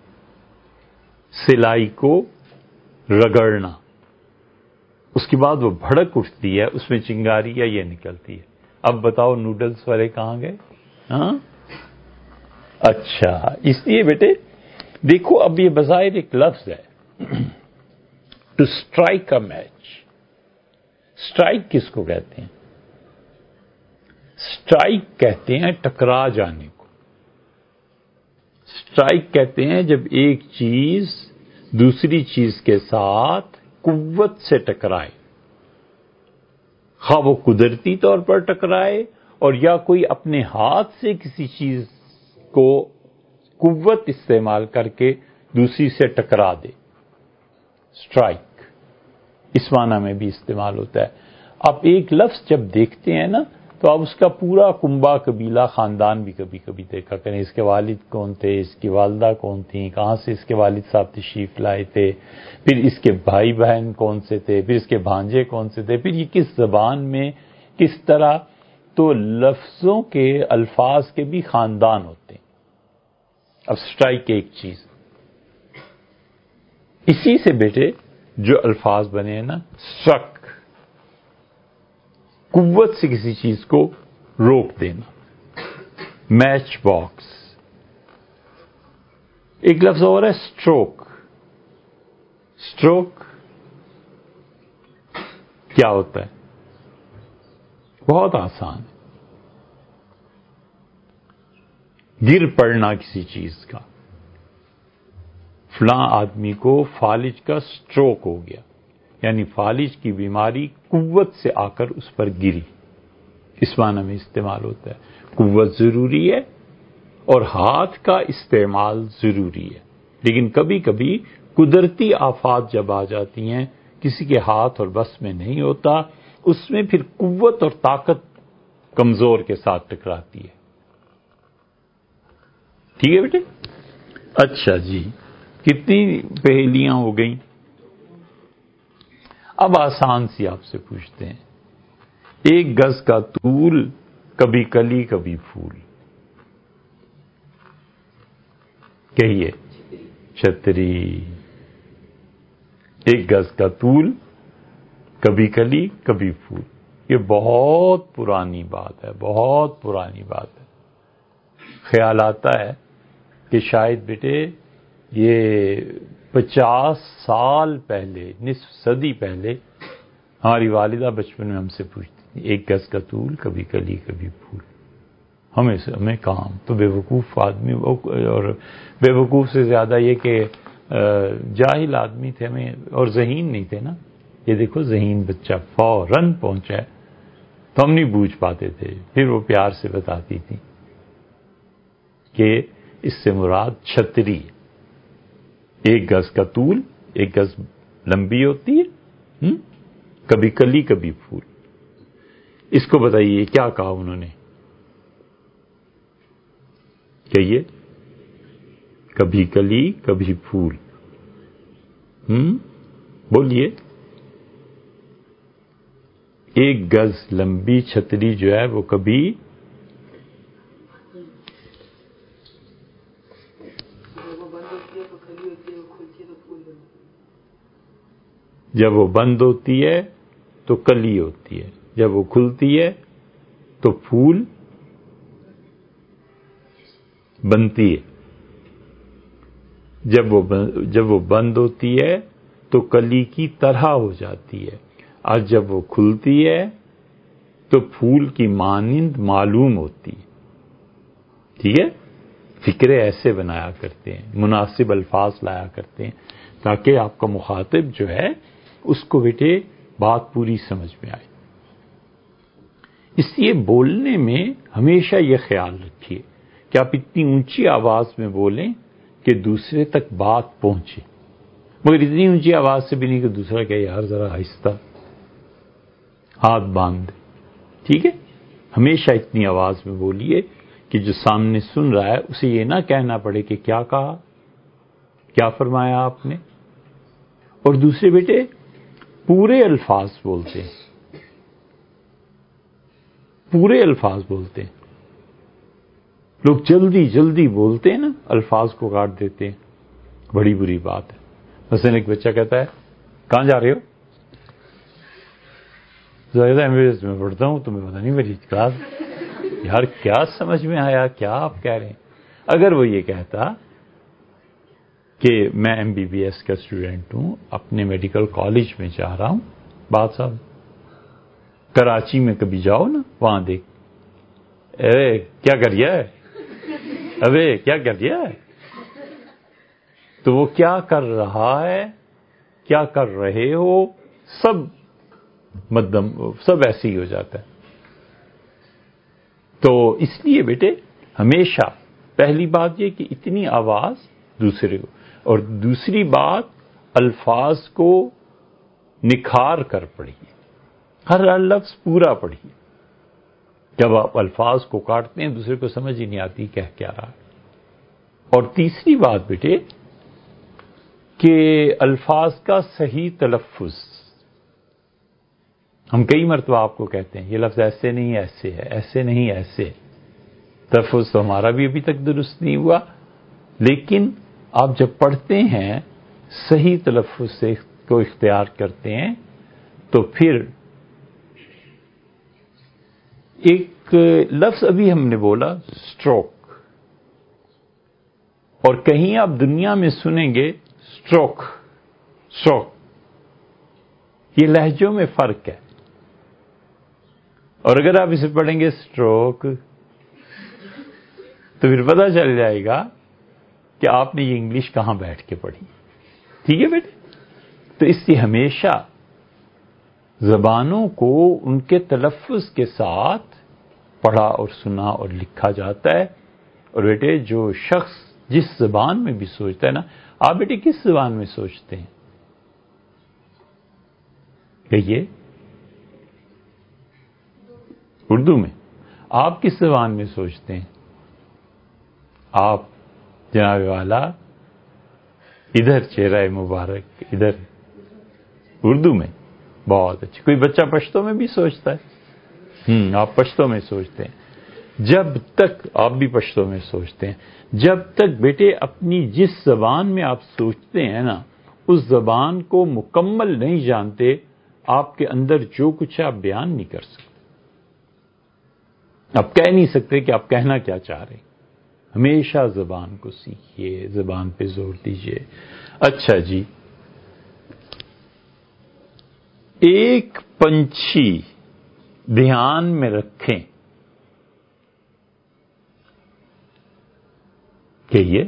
سلائی کو رگڑنا. اس کے بعد وہ بھڑک اٹھتی ہے، اس میں چنگاری یا یہ نکلتی ہے. اب بتاؤ نوڈلز والے کہاں گئے؟ ہاں اچھا، اس لیے بیٹے دیکھو اب یہ بظاہر ایک لفظ ہے to strike a match. Strike کس کو کہتے ہیں؟ اسٹرائک کہتے ہیں ٹکرا جانے کو. اسٹرائک کہتے ہیں جب ایک چیز دوسری چیز کے ساتھ قوت سے ٹکرائے، خواہ وہ قدرتی طور پر ٹکرائے اور یا کوئی اپنے ہاتھ سے کسی چیز کو قوت استعمال کر کے دوسری سے ٹکرا دے. اسٹرائک اس معنی میں بھی استعمال ہوتا ہے. آپ ایک لفظ جب دیکھتے ہیں نا تو آپ اس کا پورا کنبہ قبیلہ خاندان بھی کبھی کبھی دیکھا کریں. اس کے والد کون تھے، اس کی والدہ کون تھیں، کہاں سے اس کے والد صاحب تشریف لائے تھے، پھر اس کے بھائی بہن کون سے تھے، پھر اس کے بھانجے کون سے تھے، پھر یہ کس زبان میں کس طرح. تو لفظوں کے الفاظ کے بھی خاندان ہوتے ہیں. اب اسٹرائک ایک چیز. اسی سے بیٹے جو الفاظ بنے ہیں نا، سٹرک، قوت سے کسی چیز کو روک دینا. Match box. ایک لفظ اور ہے سٹروک. سٹروک کیا ہوتا ہے؟ بہت آسان ہے. گر پڑنا کسی چیز کا. فلاں آدمی کو فالج کا سٹروک ہو گیا، یعنی فالج کی بیماری قوت سے آ کر اس پر گری. اس معنی میں استعمال ہوتا ہے. قوت ضروری ہے اور ہاتھ کا استعمال ضروری ہے، لیکن کبھی کبھی قدرتی آفات جب آ جاتی ہیں کسی کے ہاتھ اور بس میں نہیں ہوتا، اس میں پھر قوت اور طاقت کمزور کے ساتھ ٹکراتی ہے. ٹھیک ہے بیٹے؟ اچھا جی، کتنی پہیلیاں ہو گئیں. اب آسان سی آپ سے پوچھتے ہیں. ایک گز کا طول، کبھی کلی کبھی پھول. کہیے. چھتری. ایک گز کا طول، کبھی کلی کبھی پھول. یہ بہت پرانی بات ہے، بہت پرانی بات ہے. خیال آتا ہے کہ شاید بیٹے یہ پچاس سال پہلے، نصف صدی پہلے ہماری والدہ بچپن میں ہم سے پوچھتی تھی ایک گز کا طول، کبھی کلی کبھی پھول. ہمیں ہمیں کام تو بے وقوف آدمی، اور بے وقوف سے زیادہ یہ کہ جاہل آدمی تھے ہمیں، اور ذہین نہیں تھے نا. یہ دیکھو ذہین بچہ فوراً پہنچا ہے تو ہم نہیں بوجھ پاتے تھے. پھر وہ پیار سے بتاتی تھی کہ اس سے مراد چھتری، ایک گز کا طول، ایک گز لمبی ہوتی ہے، کبھی کلی کبھی پھول. اس کو بتائیے کیا کہا انہوں نے؟ کہیے. کبھی کلی کبھی پھول. ہم بولیے. ایک گز لمبی چھتری جو ہے وہ کبھی جب وہ بند ہوتی ہے تو کلی ہوتی ہے، جب وہ کھلتی ہے تو پھول بنتی ہے. جب وہ جب وہ بند ہوتی ہے تو کلی کی طرح ہو جاتی ہے، اور جب وہ کھلتی ہے تو پھول کی مانند معلوم ہوتی ہے. ٹھیک ہے؟ فکرے ایسے بنایا کرتے ہیں، مناسب الفاظ لایا کرتے ہیں تاکہ آپ کا مخاطب جو ہے اس کو بیٹے بات پوری سمجھ میں آئے. اس لیے بولنے میں ہمیشہ یہ خیال رکھیے کہ آپ اتنی اونچی آواز میں بولیں کہ دوسرے تک بات پہنچے، مگر اتنی اونچی آواز سے بھی نہیں کہ دوسرا کہ یار ذرا آہستہ، ہاتھ باندھ. ٹھیک ہے؟ ہمیشہ اتنی آواز میں بولیے کہ جو سامنے سن رہا ہے اسے یہ نہ کہنا پڑے کہ کیا کہا، کیا فرمایا آپ نے. اور دوسرے بیٹے پورے الفاظ بولتے ہیں، پورے الفاظ بولتے ہیں. لوگ جلدی جلدی بولتے ہیں نا، الفاظ کو کاٹ دیتے ہیں، بڑی بری بات ہے. مثلا ایک بچہ کہتا ہے کہاں جا رہے ہو؟ زیادہ ایم بی بی ایس میں پڑھتا ہوں. تمہیں پتا نہیں میری کلاس. یار کیا سمجھ میں آیا کیا آپ کہہ رہے ہیں؟ اگر وہ یہ کہتا کہ میں ایم بی بی ایس کا اسٹوڈنٹ ہوں، اپنے میڈیکل کالج میں جا رہا ہوں، بات صاحب کراچی میں کبھی جاؤ نا، وہاں دیکھ اے کیا کر رہا ہے، ابے کیا کر رہا ہے، تو وہ کیا کر رہا ہے، کیا کر رہے ہو، سب مدم سب ایسے ہی ہو جاتا ہے. تو اس لیے بیٹے ہمیشہ پہلی بات یہ کہ اتنی آواز دوسرے کو، اور دوسری بات الفاظ کو نکھار کر پڑھیے، ہر لفظ پورا پڑھیے. جب آپ الفاظ کو کاٹتے ہیں دوسرے کو سمجھ ہی نہیں آتی کہہ کیا رہا. اور تیسری بات بیٹے کہ الفاظ کا صحیح تلفظ. ہم کئی مرتبہ آپ کو کہتے ہیں یہ لفظ ایسے نہیں ایسے ہے، ایسے نہیں ایسے. تلفظ تو ہمارا بھی ابھی تک درست نہیں ہوا، لیکن آپ جب پڑھتے ہیں صحیح تلفظ سے کو اختیار کرتے ہیں تو پھر ایک لفظ ابھی ہم نے بولا سٹروک، اور کہیں آپ دنیا میں سنیں گے سٹروک سٹروک. یہ لہجوں میں فرق ہے. اور اگر آپ اسے پڑھیں گے سٹروک تو پھر پتہ چل جائے گا کہ آپ نے یہ انگلش کہاں بیٹھ کے پڑھی. ٹھیک ہے بیٹے؟ تو اس سے ہمیشہ زبانوں کو ان کے تلفظ کے ساتھ پڑھا اور سنا اور لکھا جاتا ہے. اور بیٹے جو شخص جس زبان میں بھی سوچتا ہے نا، آپ بیٹے کس زبان میں سوچتے ہیں؟ کہیے. اردو میں. آپ کس زبان میں سوچتے ہیں؟ آپ جناب والا ادھر چہرہ مبارک ادھر اردو میں. بہت اچھا. کوئی بچہ پشتو میں بھی سوچتا ہے؟ ہم آپ پشتو میں سوچتے ہیں. جب تک آپ بھی پشتو میں سوچتے ہیں، جب تک بیٹے اپنی جس زبان میں آپ سوچتے ہیں نا اس زبان کو مکمل نہیں جانتے، آپ کے اندر جو کچھ ہے آپ بیان نہیں کر سکتے. آپ کہہ نہیں سکتے کہ آپ کہنا کیا چاہ رہے ہیں. ہمیشہ زبان کو سیکھیے، زبان پہ زور دیجیے. اچھا جی، ایک پنچھی دھیان میں رکھیں کہیے.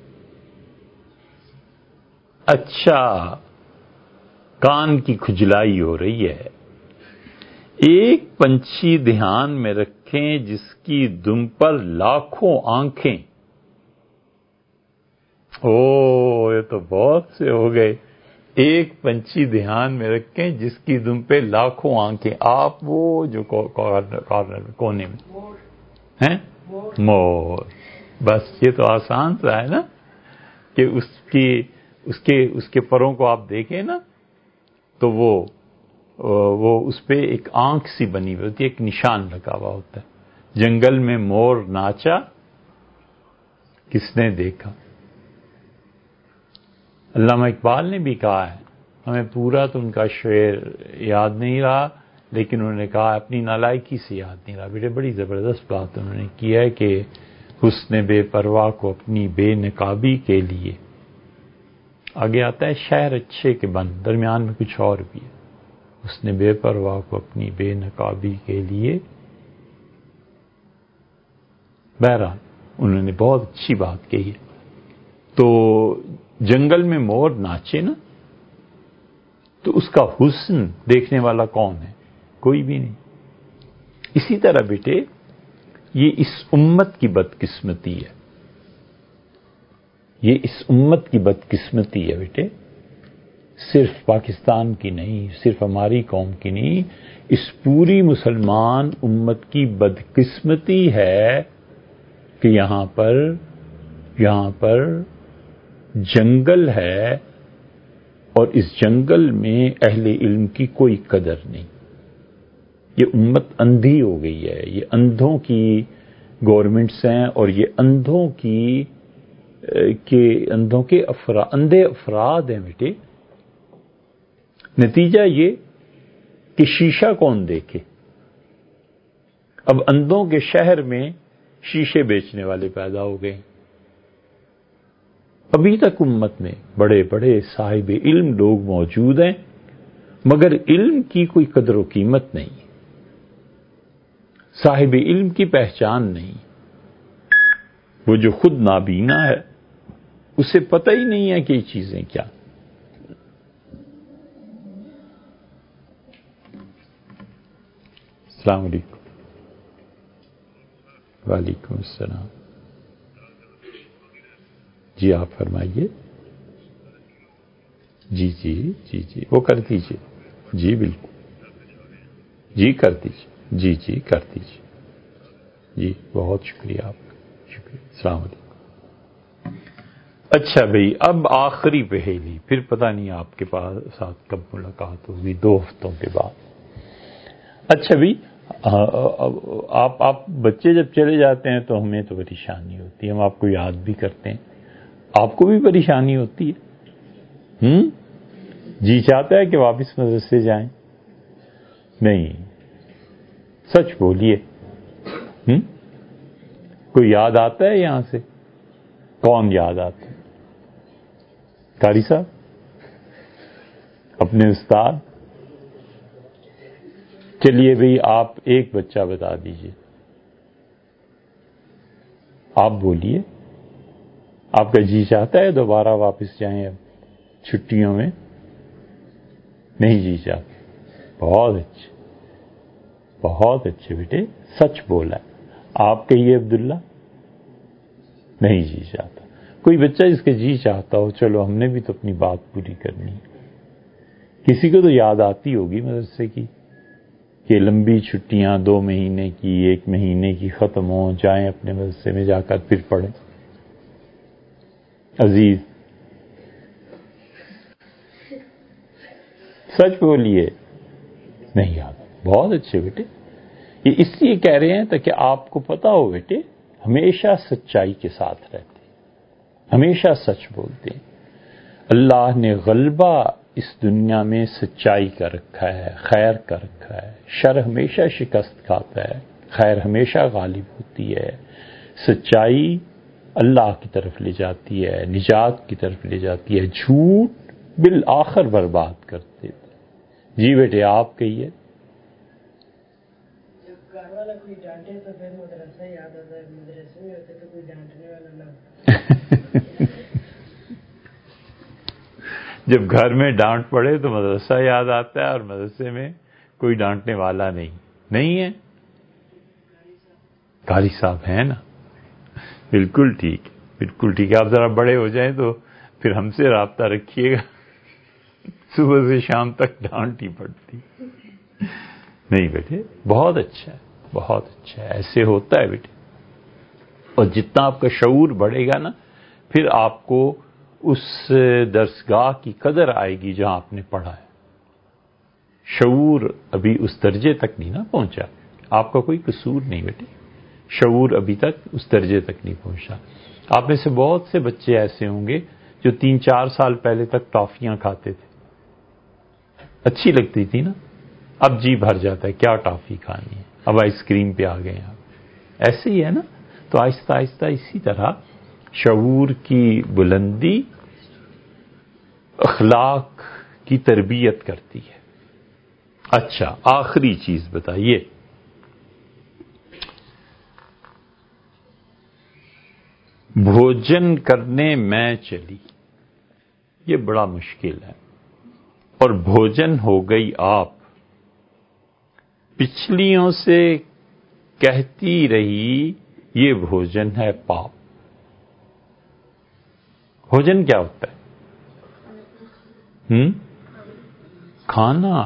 اچھا، کان کی کھجلائی ہو رہی ہے. ایک پنچھی دھیان میں رکھیں جس کی دم پر لاکھوں آنکھیں. او یہ تو بہت سے ہو گئے. ایک پنچھی دھیان میں رکھیں جس کی دم پہ لاکھوں آنکھیں. آپ وہ جو کارنر میں کونے میں ہیں مور. بس یہ تو آسان سا ہے نا کہ اس کی اس کے اس کے پروں کو آپ دیکھیں نا تو وہ وہ اس پہ ایک آنکھ سی بنی ہوئی ہوتی ہے، ایک نشان لگا ہوا ہوتا ہے. جنگل میں مور ناچا کس نے دیکھا. علامہ اقبال نے بھی کہا ہے، ہمیں پورا تو ان کا شعر یاد نہیں رہا لیکن انہوں نے کہا اپنی نالائکی سے یاد نہیں رہا. بیٹے بڑی زبردست بات انہوں نے کی ہے کہ حسن بے پرواہ کو اپنی بے نقابی کے لیے. آگے آتا ہے شہر اچھے کے بند، درمیان میں کچھ اور بھی ہے. حسن بے پرواہ کو اپنی بے نقابی کے لیے. بہرحال انہوں نے بہت اچھی بات کہی ہے. تو جنگل میں مور ناچے نا تو اس کا حسن دیکھنے والا کون ہے؟ کوئی بھی نہیں. اسی طرح بیٹے یہ اس امت کی بدقسمتی ہے. یہ اس امت کی بدقسمتی ہے بیٹے، صرف پاکستان کی نہیں، صرف ہماری قوم کی نہیں، اس پوری مسلمان امت کی بدقسمتی ہے کہ یہاں پر یہاں پر جنگل ہے اور اس جنگل میں اہل علم کی کوئی قدر نہیں. یہ امت اندھی ہو گئی ہے. یہ اندھوں کی گورنمنٹس ہیں اور یہ اندھوں کی کہ اندھوں کے افراد اندھے افراد ہیں بیٹے. نتیجہ یہ کہ شیشہ کون دیکھے. اب اندھوں کے شہر میں شیشے بیچنے والے پیدا ہو گئے. ابھی تک امت میں بڑے بڑے صاحب علم لوگ موجود ہیں مگر علم کی کوئی قدر و قیمت نہیں، صاحب علم کی پہچان نہیں. وہ جو خود نابینا ہے اسے پتہ ہی نہیں ہے کہ یہ چیزیں کیا. السلام علیکم. وعلیکم السلام. جی آپ فرمائیے. جی جی جی جی وہ کر دیجیے. جی بالکل جی کر دیجیے. جی جی کر دیجیے. جی بہت شکریہ آپ کا. شکریہ. السلام علیکم. اچھا بھئی اب آخری پہیلی، پھر پتہ نہیں آپ کے پاس ساتھ کب ملاقات ہوگی، دو ہفتوں کے بعد. اچھا بھئی آپ آپ بچے جب چلے جاتے ہیں تو ہمیں تو پریشانی ہوتی ہے، ہم آپ کو یاد بھی کرتے ہیں. آپ کو بھی پریشانی ہوتی ہے؟ ہم جی چاہتا ہے کہ واپس مدرسے جائیں؟ نہیں سچ بولیے. ہم کوئی یاد آتا ہے یہاں سے؟ کون یاد آتا ہے؟ قاری صاحب، اپنے استاد. چلیے بھئی آپ ایک بچہ بتا دیجئے. آپ بولیے. آپ کا جی چاہتا ہے دوبارہ واپس جائیں اب چھٹیوں میں؟ نہیں جی چاہتا. بہت اچھے بہت اچھے بیٹے، سچ بولا. آپ کہیے عبداللہ. نہیں جی چاہتا. کوئی بچہ جس کے جی چاہتا ہو. چلو ہم نے بھی تو اپنی بات پوری کرنی ہے. کسی کو تو یاد آتی ہوگی مدرسے کی کہ لمبی چھٹیاں دو مہینے کی ایک مہینے کی ختم ہو جائیں اپنے مدرسے میں جا کر پھر پڑھیں. عزیز سچ بولیے. نہیں یاد. بہت اچھے بیٹے. یہ اس لیے کہہ رہے ہیں تاکہ آپ کو پتا ہو بیٹے ہمیشہ سچائی کے ساتھ رہتے ہیں، ہمیشہ سچ بولتے ہیں. اللہ نے غلبہ اس دنیا میں سچائی کا رکھا ہے، خیر کا رکھا ہے. شر ہمیشہ شکست کھاتا ہے، خیر ہمیشہ غالب ہوتی ہے. سچائی اللہ کی طرف لے جاتی ہے، نجات کی طرف لے جاتی ہے. جھوٹ بالآخر برباد کرتے تھے. جی بیٹے آپ کہیے. جب گھر والا کوئی ڈانٹے تو پھر مدرسہ یاد آتا ہے, مدرسے میں ہوتے تو کوئی ڈانٹنے والا نہ. جب گھر میں ڈانٹ پڑے تو مدرسہ یاد آتا ہے, اور مدرسے میں کوئی ڈانٹنے والا نہیں نہیں ہے. قاری صاحب ہیں نا, بالکل ٹھیک, بالکل ٹھیک ہے. آپ ذرا بڑے ہو جائیں تو پھر ہم سے رابطہ رکھیے گا, صبح سے شام تک ڈانٹ ہی پڑتی. نہیں بیٹے, بہت اچھا ہے, بہت اچھا ہے, ایسے ہوتا ہے بیٹے. اور جتنا آپ کا شعور بڑھے گا نا, پھر آپ کو اس درسگاہ کی قدر آئے گی جہاں آپ نے پڑھا ہے. شعور ابھی اس درجے تک نہیں نا پہنچا, آپ کا کوئی قصور نہیں بیٹے, شعور ابھی تک اس درجے تک نہیں پہنچا. آپ میں سے بہت سے بچے ایسے ہوں گے جو تین چار سال پہلے تک ٹافیاں کھاتے تھے, اچھی لگتی تھی نا, اب جی بھر جاتا ہے کیا ٹافی کھانی ہے, اب آئس کریم پہ آ گئے آپ. ایسے ہی ہے نا. تو آہستہ آہستہ اسی طرح شعور کی بلندی اخلاق کی تربیت کرتی ہے. اچھا, آخری چیز بتائیے, بھوجن کرنے میں چلی, یہ بڑا مشکل ہے. اور بھوجن ہو گئی آپ, پچھلیوں سے کہتی رہی یہ بھوجن ہے پاپ. بھوجن کیا ہوتا ہے؟ ہم کھانا.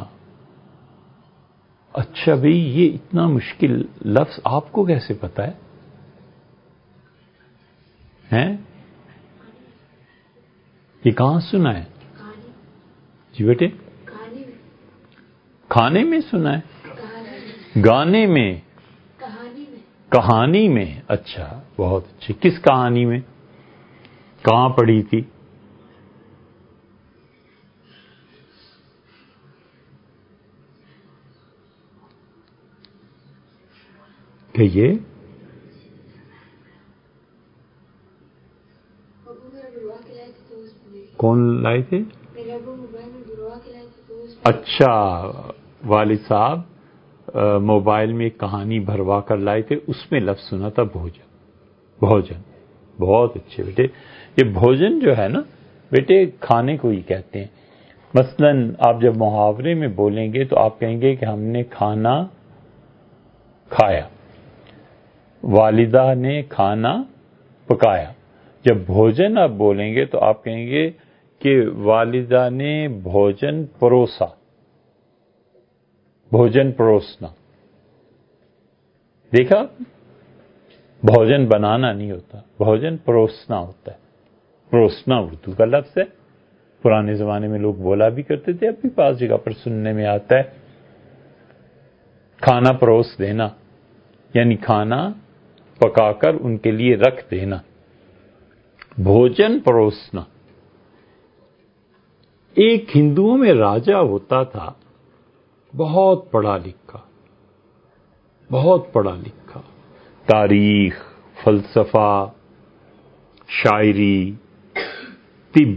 اچھا بھئی, یہ اتنا مشکل لفظ آپ کو کیسے پتا ہے؟ ہیں یہ کہاں سنا ہے جی بیٹے؟ کھانے میں سنا ہے, گانے میں, کہانی میں. اچھا, بہت اچھی. کس کہانی میں, کہاں پڑھی تھی؟ کہیے. کون لائے تھے؟ اچھا, والد صاحب موبائل میں ایک کہانی بھروا کر لائے تھے, اس میں لفظ سنا تھا بھوجن. بھوجن, بہت اچھے بیٹے. یہ بھوجن جو ہے نا بیٹے, کھانے کو ہی کہتے ہیں. مثلا آپ جب محاورے میں بولیں گے تو آپ کہیں گے کہ ہم نے کھانا کھایا, والدہ نے کھانا پکایا. جب بھوجن آپ بولیں گے تو آپ کہیں گے کہ والدہ نے بھوجن پروسا. بھوجن پروسنا, دیکھا, بھوجن بنانا نہیں ہوتا, بھوجن پروسنا ہوتا ہے. پروسنا اردو کا لفظ ہے, پرانے زمانے میں لوگ بولا بھی کرتے تھے, اب بھی بعض جگہ پر سننے میں آتا ہے. کھانا پروس دینا یعنی کھانا پکا کر ان کے لیے رکھ دینا. بھوجن پروسنا. ایک ہندوؤں میں راجا ہوتا تھا, بہت پڑھا لکھا, بہت پڑھا لکھا, تاریخ, فلسفہ, شاعری, طب,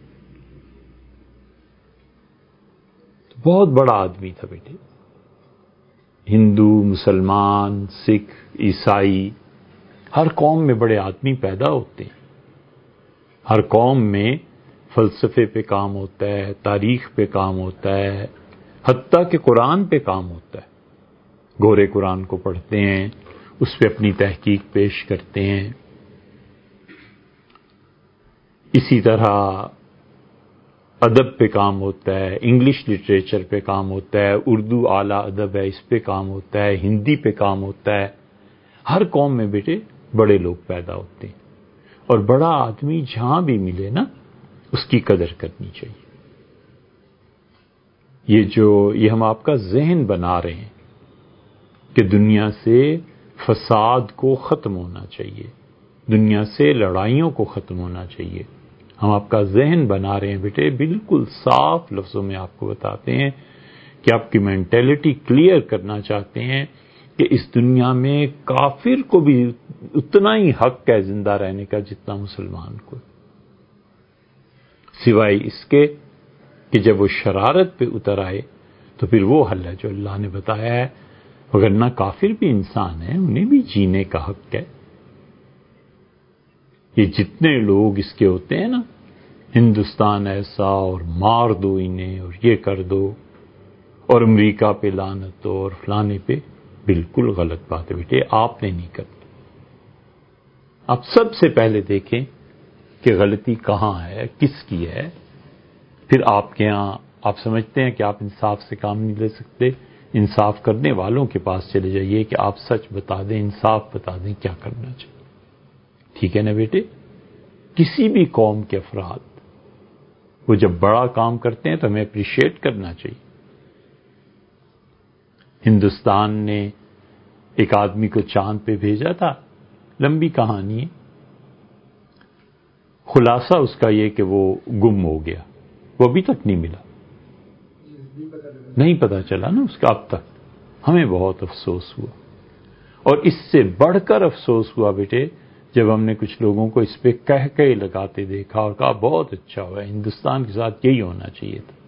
بہت بڑا آدمی تھا بیٹے. ہندو, مسلمان, سکھ, عیسائی, ہر قوم میں بڑے آدمی پیدا ہوتے ہیں. ہر قوم میں فلسفے پہ کام ہوتا ہے, تاریخ پہ کام ہوتا ہے, حتیٰ کہ قرآن پہ کام ہوتا ہے. گورے قرآن کو پڑھتے ہیں, اس پہ اپنی تحقیق پیش کرتے ہیں. اسی طرح ادب پہ کام ہوتا ہے, انگلش لٹریچر پہ کام ہوتا ہے, اردو اعلیٰ ادب ہے اس پہ کام ہوتا ہے, ہندی پہ کام ہوتا ہے. ہر قوم میں بیٹے بڑے لوگ پیدا ہوتے ہیں, اور بڑا آدمی جہاں بھی ملے نا اس کی قدر کرنی چاہیے. یہ جو یہ ہم آپ کا ذہن بنا رہے ہیں کہ دنیا سے فساد کو ختم ہونا چاہیے, دنیا سے لڑائیوں کو ختم ہونا چاہیے, ہم آپ کا ذہن بنا رہے ہیں بیٹے. بالکل صاف لفظوں میں آپ کو بتاتے ہیں کہ آپ کی مینٹیلٹی کلیئر کرنا چاہتے ہیں کہ اس دنیا میں کافر کو بھی اتنا ہی حق ہے زندہ رہنے کا جتنا مسلمان کو, سوائے اس کے کہ جب وہ شرارت پہ اتر آئے تو پھر وہ حل ہے جو اللہ نے بتایا ہے وگرنہ کافر بھی انسان ہیں، انہیں بھی جینے کا حق ہے۔ یہ جتنے لوگ اس کے ہوتے ہیں نا، ہندوستان ایسا اور مار دو انہیں اور یہ کر دو اور امریکہ پہ لعنت دو اور فلانے پہ، بالکل غلط بات ہے بیٹے، آپ نے نہیں کرنا۔ آپ سب سے پہلے دیکھیں کہ غلطی کہاں ہے، کس کی ہے، پھر آپ کے ہاں آپ سمجھتے ہیں کہ آپ انصاف سے کام نہیں لے سکتے، انصاف کرنے والوں کے پاس چلے جائیے کہ آپ سچ بتا دیں، انصاف بتا دیں کیا کرنا چاہیے۔ ٹھیک ہے نا بیٹے؟ کسی بھی قوم کے افراد وہ جب بڑا کام کرتے ہیں تو ہمیں اپریشیٹ کرنا چاہیے۔ ہندوستان نے ایک آدمی کو چاند پہ بھیجا تھا، لمبی کہانی ہے، خلاصہ اس کا یہ کہ وہ گم ہو گیا، وہ ابھی تک نہیں ملا، نہیں پتا چلا نا اس کا اب تک۔ ہمیں بہت افسوس ہوا، اور اس سے بڑھ کر افسوس ہوا بیٹے جب ہم نے کچھ لوگوں کو اس پہ کہہ کہے لگاتے دیکھا اور کہا بہت اچھا ہوا، ہندوستان کے ساتھ یہی ہونا چاہیے تھا۔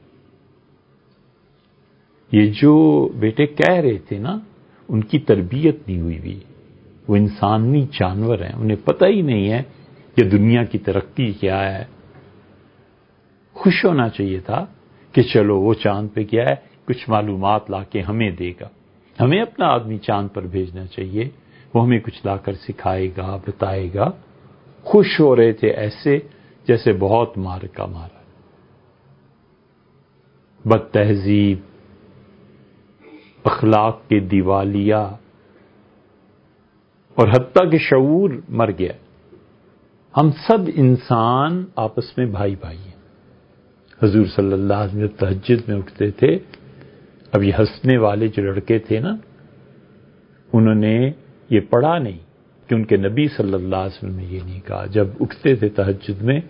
یہ جو بیٹے کہہ رہے تھے نا، ان کی تربیت نہیں ہوئی ہوئی، وہ انسانی جانور ہیں، انہیں پتہ ہی نہیں ہے کہ دنیا کی ترقی کیا ہے۔ خوش ہونا چاہیے تھا کہ چلو وہ چاند پہ کیا ہے، کچھ معلومات لا کے ہمیں دے گا، ہمیں اپنا آدمی چاند پر بھیجنا چاہیے، وہ ہمیں کچھ لا کر سکھائے گا، بتائے گا۔ خوش ہو رہے تھے ایسے جیسے بہت مارکا مارا، بد تہذیب، اخلاق کے دیوالیہ، اور حتیٰ کہ شعور مر گیا۔ ہم سب انسان آپس میں بھائی بھائی ہیں۔ حضور صلی اللہ علیہ وسلم جب تہجد میں اٹھتے تھے، اب یہ ہنسنے والے جو لڑکے تھے نا، انہوں نے یہ پڑھا نہیں کہ ان کے نبی صلی اللہ علیہ وسلم نے یہ نہیں کہا۔ جب اٹھتے تھے تہجد میں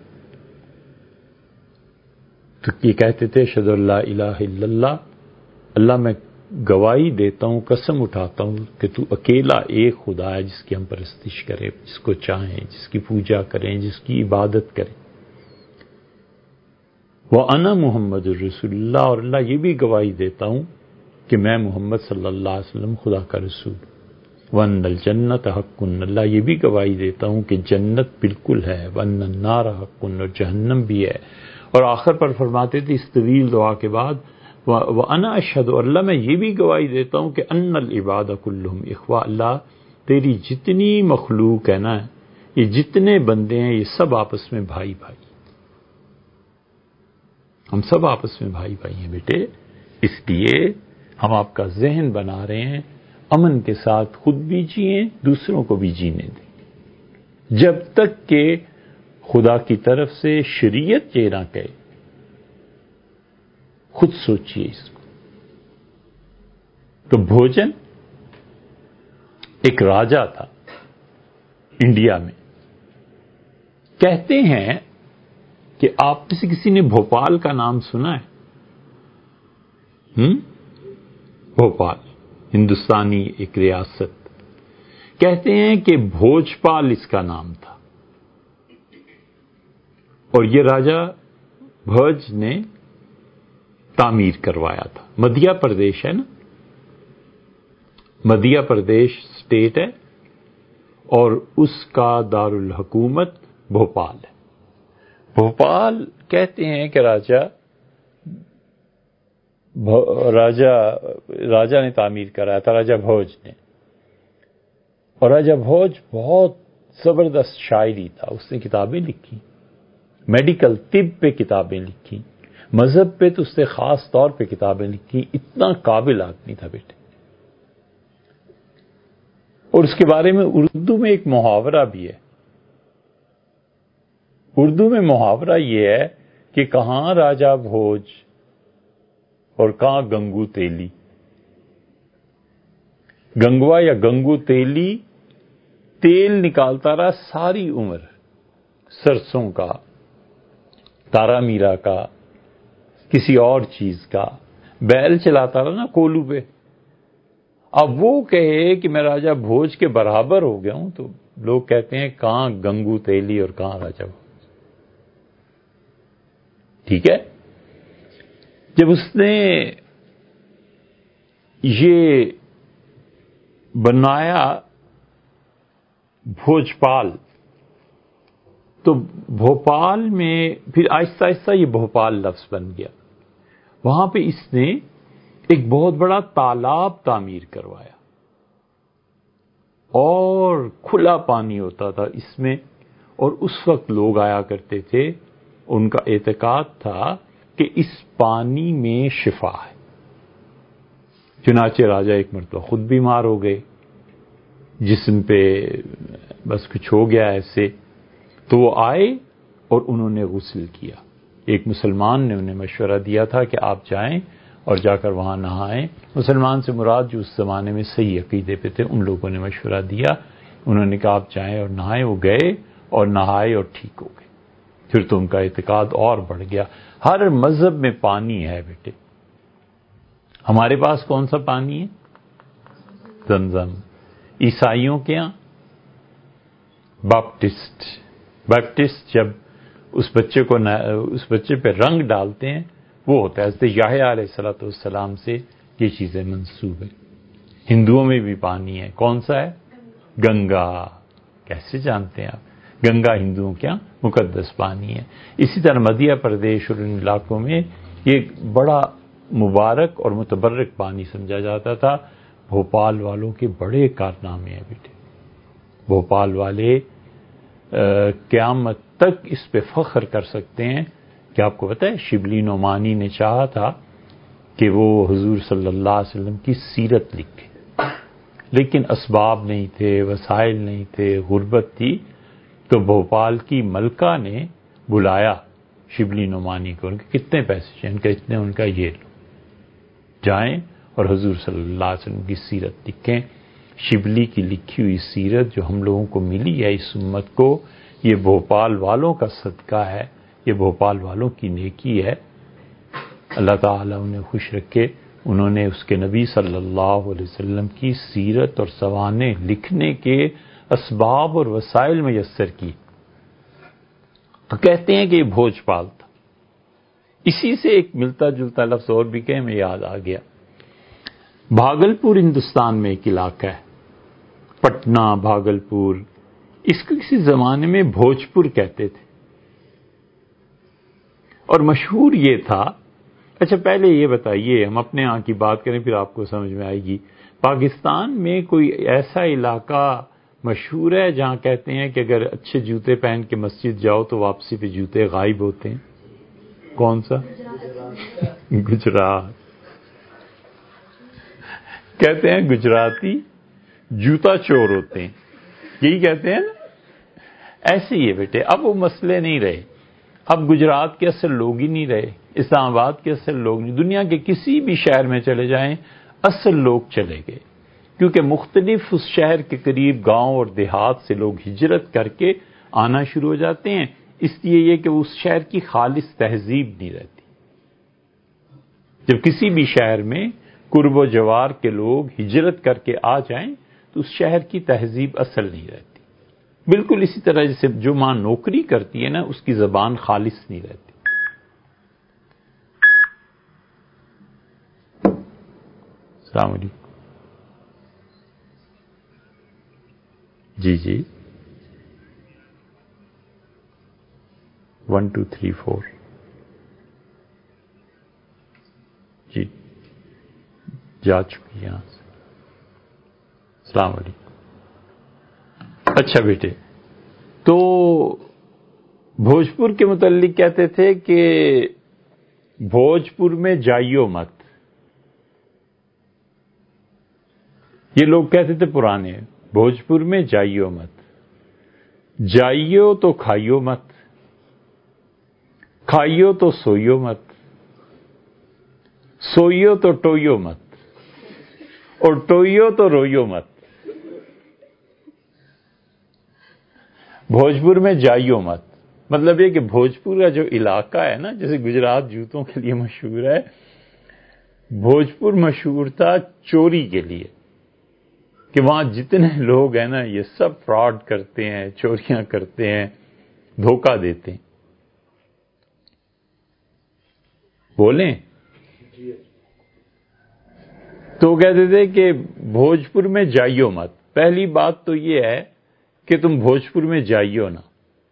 تو یہ کہتے تھے اشہد ان لا الہ الا اللہ، اللہ میں گواہی دیتا ہوں، قسم اٹھاتا ہوں کہ تو اکیلا ایک خدا ہے جس کی ہم پرستش کریں، جس کو چاہیں، جس کی پوجا کریں، جس کی عبادت کریں۔ وَأَنَا محمد الرسول اللہ، اور اللہ یہ بھی گواہی دیتا ہوں کہ میں محمد صلی اللہ علیہ وسلم خدا کا رسول۔ وَأَنَّ الْجَنَّةَ حَقٌّ، اللہ یہ بھی گواہی دیتا ہوں کہ جنت بالکل ہے۔ وَأَنَّ النَّارَ حَقٌّ، اور جہنم بھی ہے۔ اور آخر پر فرماتے تھے اس طویل دعا کے بعد، وَأَنَا أَشْهَدُ، اللہ میں یہ بھی گواہی دیتا ہوں کہ أَنَّ الْعِبَادَ كُلُّهُمْ إِخْوَةٌ، اللہ تیری جتنی مخلوق ہے نا، یہ جتنے بندے ہیں، یہ سب آپس میں بھائی بھائی، ہم سب آپس میں بھائی بھائی ہیں بیٹے۔ اس لیے ہم آپ کا ذہن بنا رہے ہیں، امن کے ساتھ خود بھی جئیں، دوسروں کو بھی جینے دیں، جب تک کہ خدا کی طرف سے شریعت یہ نہ کہے۔ خود سوچئے اس کو۔ تو بھوجن ایک راجا تھا انڈیا میں، کہتے ہیں کہ آپ میں سے کسی نے بھوپال کا نام سنا ہے؟ ہم؟ بھوپال ہندوستانی ایک ریاست، کہتے ہیں کہ بھوجپال اس کا نام تھا، اور یہ راجا بھوج نے تعمیر کروایا تھا۔ مدھیہ پردیش ہے نا، مدھیہ پردیش اسٹیٹ ہے، اور اس کا دارالحکومت بھوپال ہے۔ بھوپال کہتے ہیں کہ راجا راجا راجا نے تعمیر کرایا تھا، راجا بھوج نے۔ اور راجا بھوج بہت زبردست شاعری تھا، اس نے کتابیں لکھی، میڈیکل طب پہ کتابیں لکھی، مذہب پہ تو اس نے خاص طور پہ کتابیں لکھی، اتنا قابل آدمی تھا بیٹے۔ اور اس کے بارے میں اردو میں ایک محاورہ بھی ہے، اردو میں محاورہ یہ ہے کہ کہاں راجا بھوج اور کہاں گنگو تیلی۔ گنگوا یا گنگو تیلی تیل نکالتا رہا ساری عمر، سرسوں کا، تارا میرا کا، کسی اور چیز کا، بیل چلاتا رہا نا کولو پہ۔ اب وہ کہے کہ میں راجا بھوج کے برابر ہو گیا ہوں، تو لوگ کہتے ہیں کہاں گنگو تیلی اور کہاں راجا بھوج۔ ٹھیک ہے، جب اس نے یہ بنایا بھوجپال، تو بھوپال میں پھر آہستہ آہستہ یہ بھوپال لفظ بن گیا. وہاں پہ اس نے ایک بہت بڑا تالاب تعمیر کروایا اور کھلا پانی ہوتا تھا اس میں، اور اس وقت لوگ آیا کرتے تھے. ان کا اعتقاد تھا کہ اس پانی میں شفا ہے. چنانچہ راجہ ایک مرتبہ خود بیمار ہو گئے، جسم پہ بس کچھ ہو گیا ایسے، تو وہ آئے اور انہوں نے غسل کیا. ایک مسلمان نے انہیں مشورہ دیا تھا کہ آپ جائیں اور جا کر وہاں نہائیں. مسلمان سے مراد جو اس زمانے میں صحیح عقیدے پہ تھے، ان لوگوں نے مشورہ دیا. انہوں نے کہا آپ جائیں اور نہائیں. وہ گئے اور نہائے اور ٹھیک ہو گئے. پھر تو ان کا اعتقاد اور بڑھ گیا. ہر مذہب میں پانی ہے بیٹے. ہمارے پاس کون سا پانی ہے؟ زمزم. عیسائیوں کے یہاں باپٹسٹ. باپٹسٹ جب اس بچے کو اس بچے پہ رنگ ڈالتے ہیں وہ ہوتا ہے. حضرت یحییٰ علیہ الصلوۃ والسلام سے یہ چیزیں منسوب ہیں. ہندوؤں میں بھی پانی ہے. کون سا ہے؟ گنگا. کیسے جانتے ہیں آپ؟ گنگا ہندوؤں کے یہاں مقدس پانی ہے. اسی طرح مدھیہ پردیش اور ان علاقوں میں یہ بڑا مبارک اور متبرک پانی سمجھا جاتا تھا. بھوپال والوں کے بڑے کارنامے ہیں بیٹے. بھوپال والے قیامت تک اس پہ فخر کر سکتے ہیں کہ آپ کو پتہ ہے شبلی نعمانی نے چاہا تھا کہ وہ حضور صلی اللہ علیہ وسلم کی سیرت لکھے، لیکن اسباب نہیں تھے، وسائل نہیں تھے، غربت تھی. تو بھوپال کی ملکہ نے بلایا شبلی نعمانی کو. ان کے کتنے پیسے چاہیے؟ ان کا اتنے. ان کا یہ لو، جائیں اور حضور صلی اللہ علیہ وسلم کی سیرت لکھیں. شبلی کی لکھی ہوئی سیرت جو ہم لوگوں کو ملی ہے اس امت کو، یہ بھوپال والوں کا صدقہ ہے، یہ بھوپال والوں کی نیکی ہے. اللہ تعالیٰ انہیں خوش رکھے. انہوں نے اس کے نبی صلی اللہ علیہ وسلم کی سیرت اور سوانح لکھنے کے اسباب اور وسائل میسر کی. تو کہتے ہیں کہ یہ بھوجپال تھا. اسی سے ایک ملتا جلتا لفظ اور بھی کہ میں یاد آ گیا. بھاگلپور ہندوستان میں ایک علاقہ ہے، پٹنہ، بھاگلپور. اس کو کسی زمانے میں بھوجپور کہتے تھے اور مشہور یہ تھا. اچھا پہلے یہ بتائیے، ہم اپنے یہاں کی بات کریں پھر آپ کو سمجھ میں آئے گی. پاکستان میں کوئی ایسا علاقہ مشہور ہے جہاں کہتے ہیں کہ اگر اچھے جوتے پہن کے مسجد جاؤ تو واپسی پہ جوتے غائب ہوتے ہیں؟ کون سا؟ گجرات. کہتے ہیں گجراتی جوتا چور ہوتے ہیں، یہی کہتے ہیں نا. ایسے ہی ہے بیٹے. اب وہ مسئلے نہیں رہے. اب گجرات کے اصل لوگ ہی نہیں رہے، اسلام آباد کے اصل لوگ نہیں. دنیا کے کسی بھی شہر میں چلے جائیں اصل لوگ چلے گئے، کیونکہ مختلف اس شہر کے قریب گاؤں اور دیہات سے لوگ ہجرت کر کے آنا شروع ہو جاتے ہیں. اس لیے یہ کہ اس شہر کی خالص تہذیب نہیں رہتی. جب کسی بھی شہر میں قرب و جوار کے لوگ ہجرت کر کے آ جائیں تو اس شہر کی تہذیب اصل نہیں رہتی. بالکل اسی طرح جیسے جو ماں نوکری کرتی ہے نا، اس کی زبان خالص نہیں رہتی. السلام علیکم. جی جی ون ٹو تھری فور. جی جا چکی یہاں سے. السلام علیکم. اچھا بیٹے، تو بھوجپور کے متعلق کہتے تھے کہ بھوجپور میں جائیو مت. یہ لوگ کہتے تھے پرانے، بھوجپور میں جائیو مت. جائیو تو کھائیو مت، کھائیو تو سوئیو مت، سوئیو تو ٹوئیو مت، اور ٹوئیو تو روئیو مت. بھوجپور میں جائیو مت مطلب یہ کہ بھوجپور کا جو علاقہ ہے نا، جیسے گجرات جوتوں کے لیے مشہور ہے، بھوجپور مشہور تھا چوری کے لیے، کہ وہاں جتنے لوگ ہیں نا یہ سب فراڈ کرتے ہیں، چوریاں کرتے ہیں، دھوکہ دیتے ہیں. بولیں تو کہتے تھے کہ بھوجپور میں جائیو مت. پہلی بات تو یہ ہے کہ تم بھوجپور میں جائیو نہ.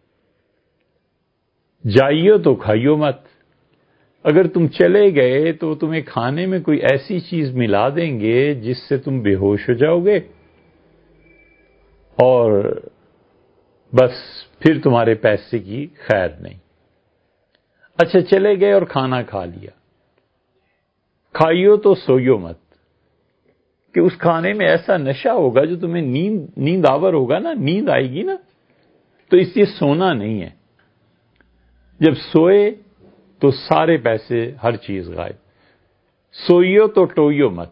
جائیو تو کھائیو مت. اگر تم چلے گئے تو تمہیں کھانے میں کوئی ایسی چیز ملا دیں گے جس سے تم بے ہوش ہو جاؤ گے اور بس پھر تمہارے پیسے کی خیر نہیں. اچھا چلے گئے اور کھانا کھا لیا. کھائیو تو سوئیو مت کہ اس کھانے میں ایسا نشہ ہوگا جو تمہیں نیند نیند آور ہوگا نا, نیند آئے گی نا, تو اس لیے سونا نہیں ہے. جب سوئے تو سارے پیسے ہر چیز غائب. سوئیو تو ٹوئیو مت.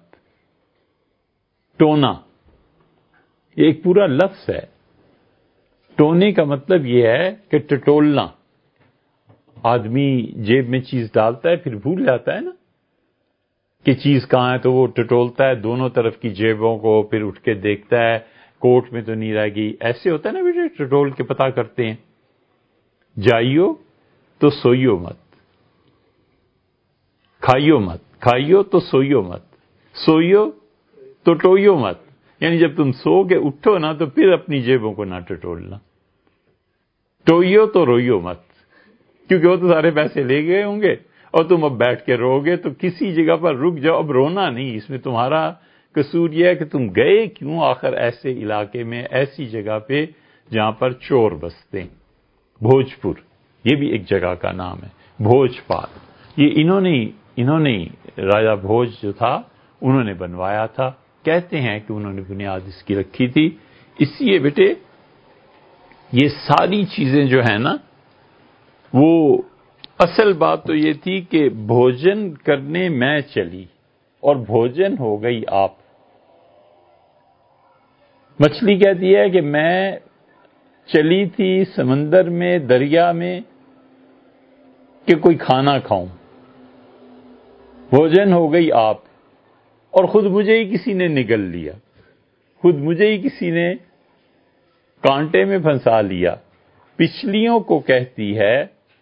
ٹونا یہ ایک پورا لفظ ہے. ٹونے کا مطلب یہ ہے کہ ٹٹولنا. آدمی جیب میں چیز ڈالتا ہے پھر بھول جاتا ہے نا کہ چیز کہاں ہے, تو وہ ٹٹولتا ہے دونوں طرف کی جیبوں کو, پھر اٹھ کے دیکھتا ہے کوٹ میں تو نہیں رہ گئی. ایسے ہوتا ہے نا بیٹے, ٹٹول کے پتہ کرتے ہیں. جائیو تو سوئیو مت. کھائیو مت. کھائیو تو سوئیو مت. سوئیو تو ٹوئیو مت. یعنی جب تم سو کے اٹھو نا تو پھر اپنی جیبوں کو نہ ٹٹولنا. ٹوئیو تو روئیو مت, کیونکہ وہ تو سارے پیسے لے گئے ہوں گے اور تم اب بیٹھ کے رو گے, تو کسی جگہ پر رک جاؤ. اب رونا نہیں, اس میں تمہارا قصور یہ ہے کہ تم گئے کیوں آخر ایسے علاقے میں, ایسی جگہ پہ جہاں پر چور بستے ہیں. بھوجپور یہ بھی ایک جگہ کا نام ہے. بھوج پال یہ انہوں نے انہوں نے راجہ بھوج جو تھا انہوں نے بنوایا تھا. کہتے ہیں کہ انہوں نے بنیاد اس کی رکھی تھی. اس لیے بیٹے یہ ساری چیزیں جو ہیں نا, وہ اصل بات تو یہ تھی کہ بھوجن کرنے میں چلی اور بھوجن ہو گئی آپ. مچھلی کہتی ہے کہ میں چلی تھی سمندر میں, دریا میں, کہ کوئی کھانا کھاؤں. بھوجن ہو گئی آپ اور خود مجھے ہی کسی نے نگل لیا, خود مجھے ہی کسی نے کانٹے میں پھنسا لیا. پچھلیوں کو کہتی ہے,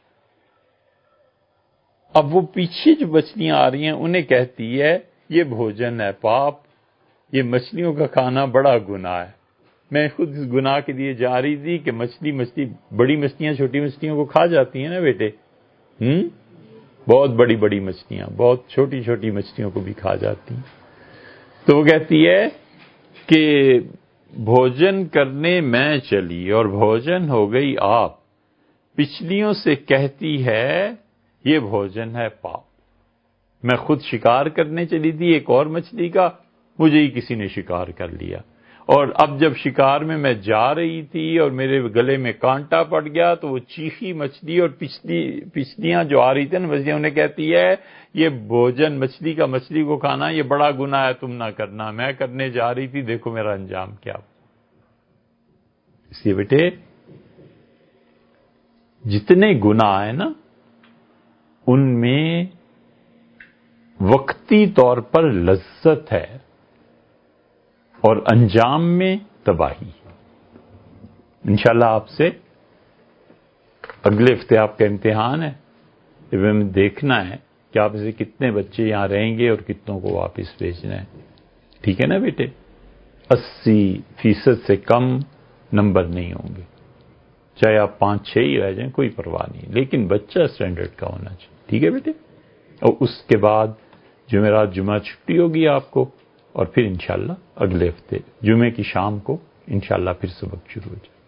اب وہ پیچھے جو مچھلیاں آ رہی ہیں انہیں کہتی ہے یہ بھوجن ہے پاپ, یہ مچھلیوں کا کھانا بڑا گناہ ہے. میں خود اس گناہ کے لیے جا رہی تھی کہ مچھلی مچھلی بڑی مچھلیاں چھوٹی مچھلیوں کو کھا جاتی ہیں نا بیٹے, ہم بہت بڑی بڑی مچھلیاں بہت چھوٹی چھوٹی مچھلیوں کو بھی کھا جاتی ہیں. تو وہ کہتی ہے کہ بھوجن کرنے میں چلی اور بھوجن ہو گئی آپ. پچھلیوں سے کہتی ہے یہ بھوجن ہے پاپ. میں خود شکار کرنے چلی تھی ایک اور مچھلی کا, مجھے ہی کسی نے شکار کر لیا. اور اب جب شکار میں میں جا رہی تھی اور میرے گلے میں کانٹا پڑ گیا تو وہ چیخی مچھلی اور پچھلی پچھلیاں جو آ رہی تھیں نا مچھلیاں, انہیں کہتی ہے یہ بھوجن مچھلی کا مچھلی کو کھانا یہ بڑا گناہ ہے, تم نہ کرنا. میں کرنے جا رہی تھی, دیکھو میرا انجام کیا. اس لیے بیٹے جتنے گناہ ہیں نا ان میں وقتی طور پر لذت ہے اور انجام میں تباہی. انشاءاللہ آپ سے اگلے ہفتے آپ کا امتحان ہے, ہمیں دیکھنا ہے کہ آپ سے کتنے بچے یہاں رہیں گے اور کتنوں کو واپس بھیجنا ہے. ٹھیک ہے نا بیٹے؟ اسی فیصد سے کم نمبر نہیں ہوں گے, چاہے آپ پانچ چھ ہی رہ جائیں کوئی پرواہ نہیں, لیکن بچہ اسٹینڈرڈ کا ہونا چاہیے. ٹھیک ہے بیٹے؟ اور اس کے بعد جمعرات جمعہ چھٹی ہوگی آپ کو, اور پھر انشاءاللہ اگلے ہفتے جمعے کی شام کو انشاءاللہ پھر سبق شروع ہو جائے.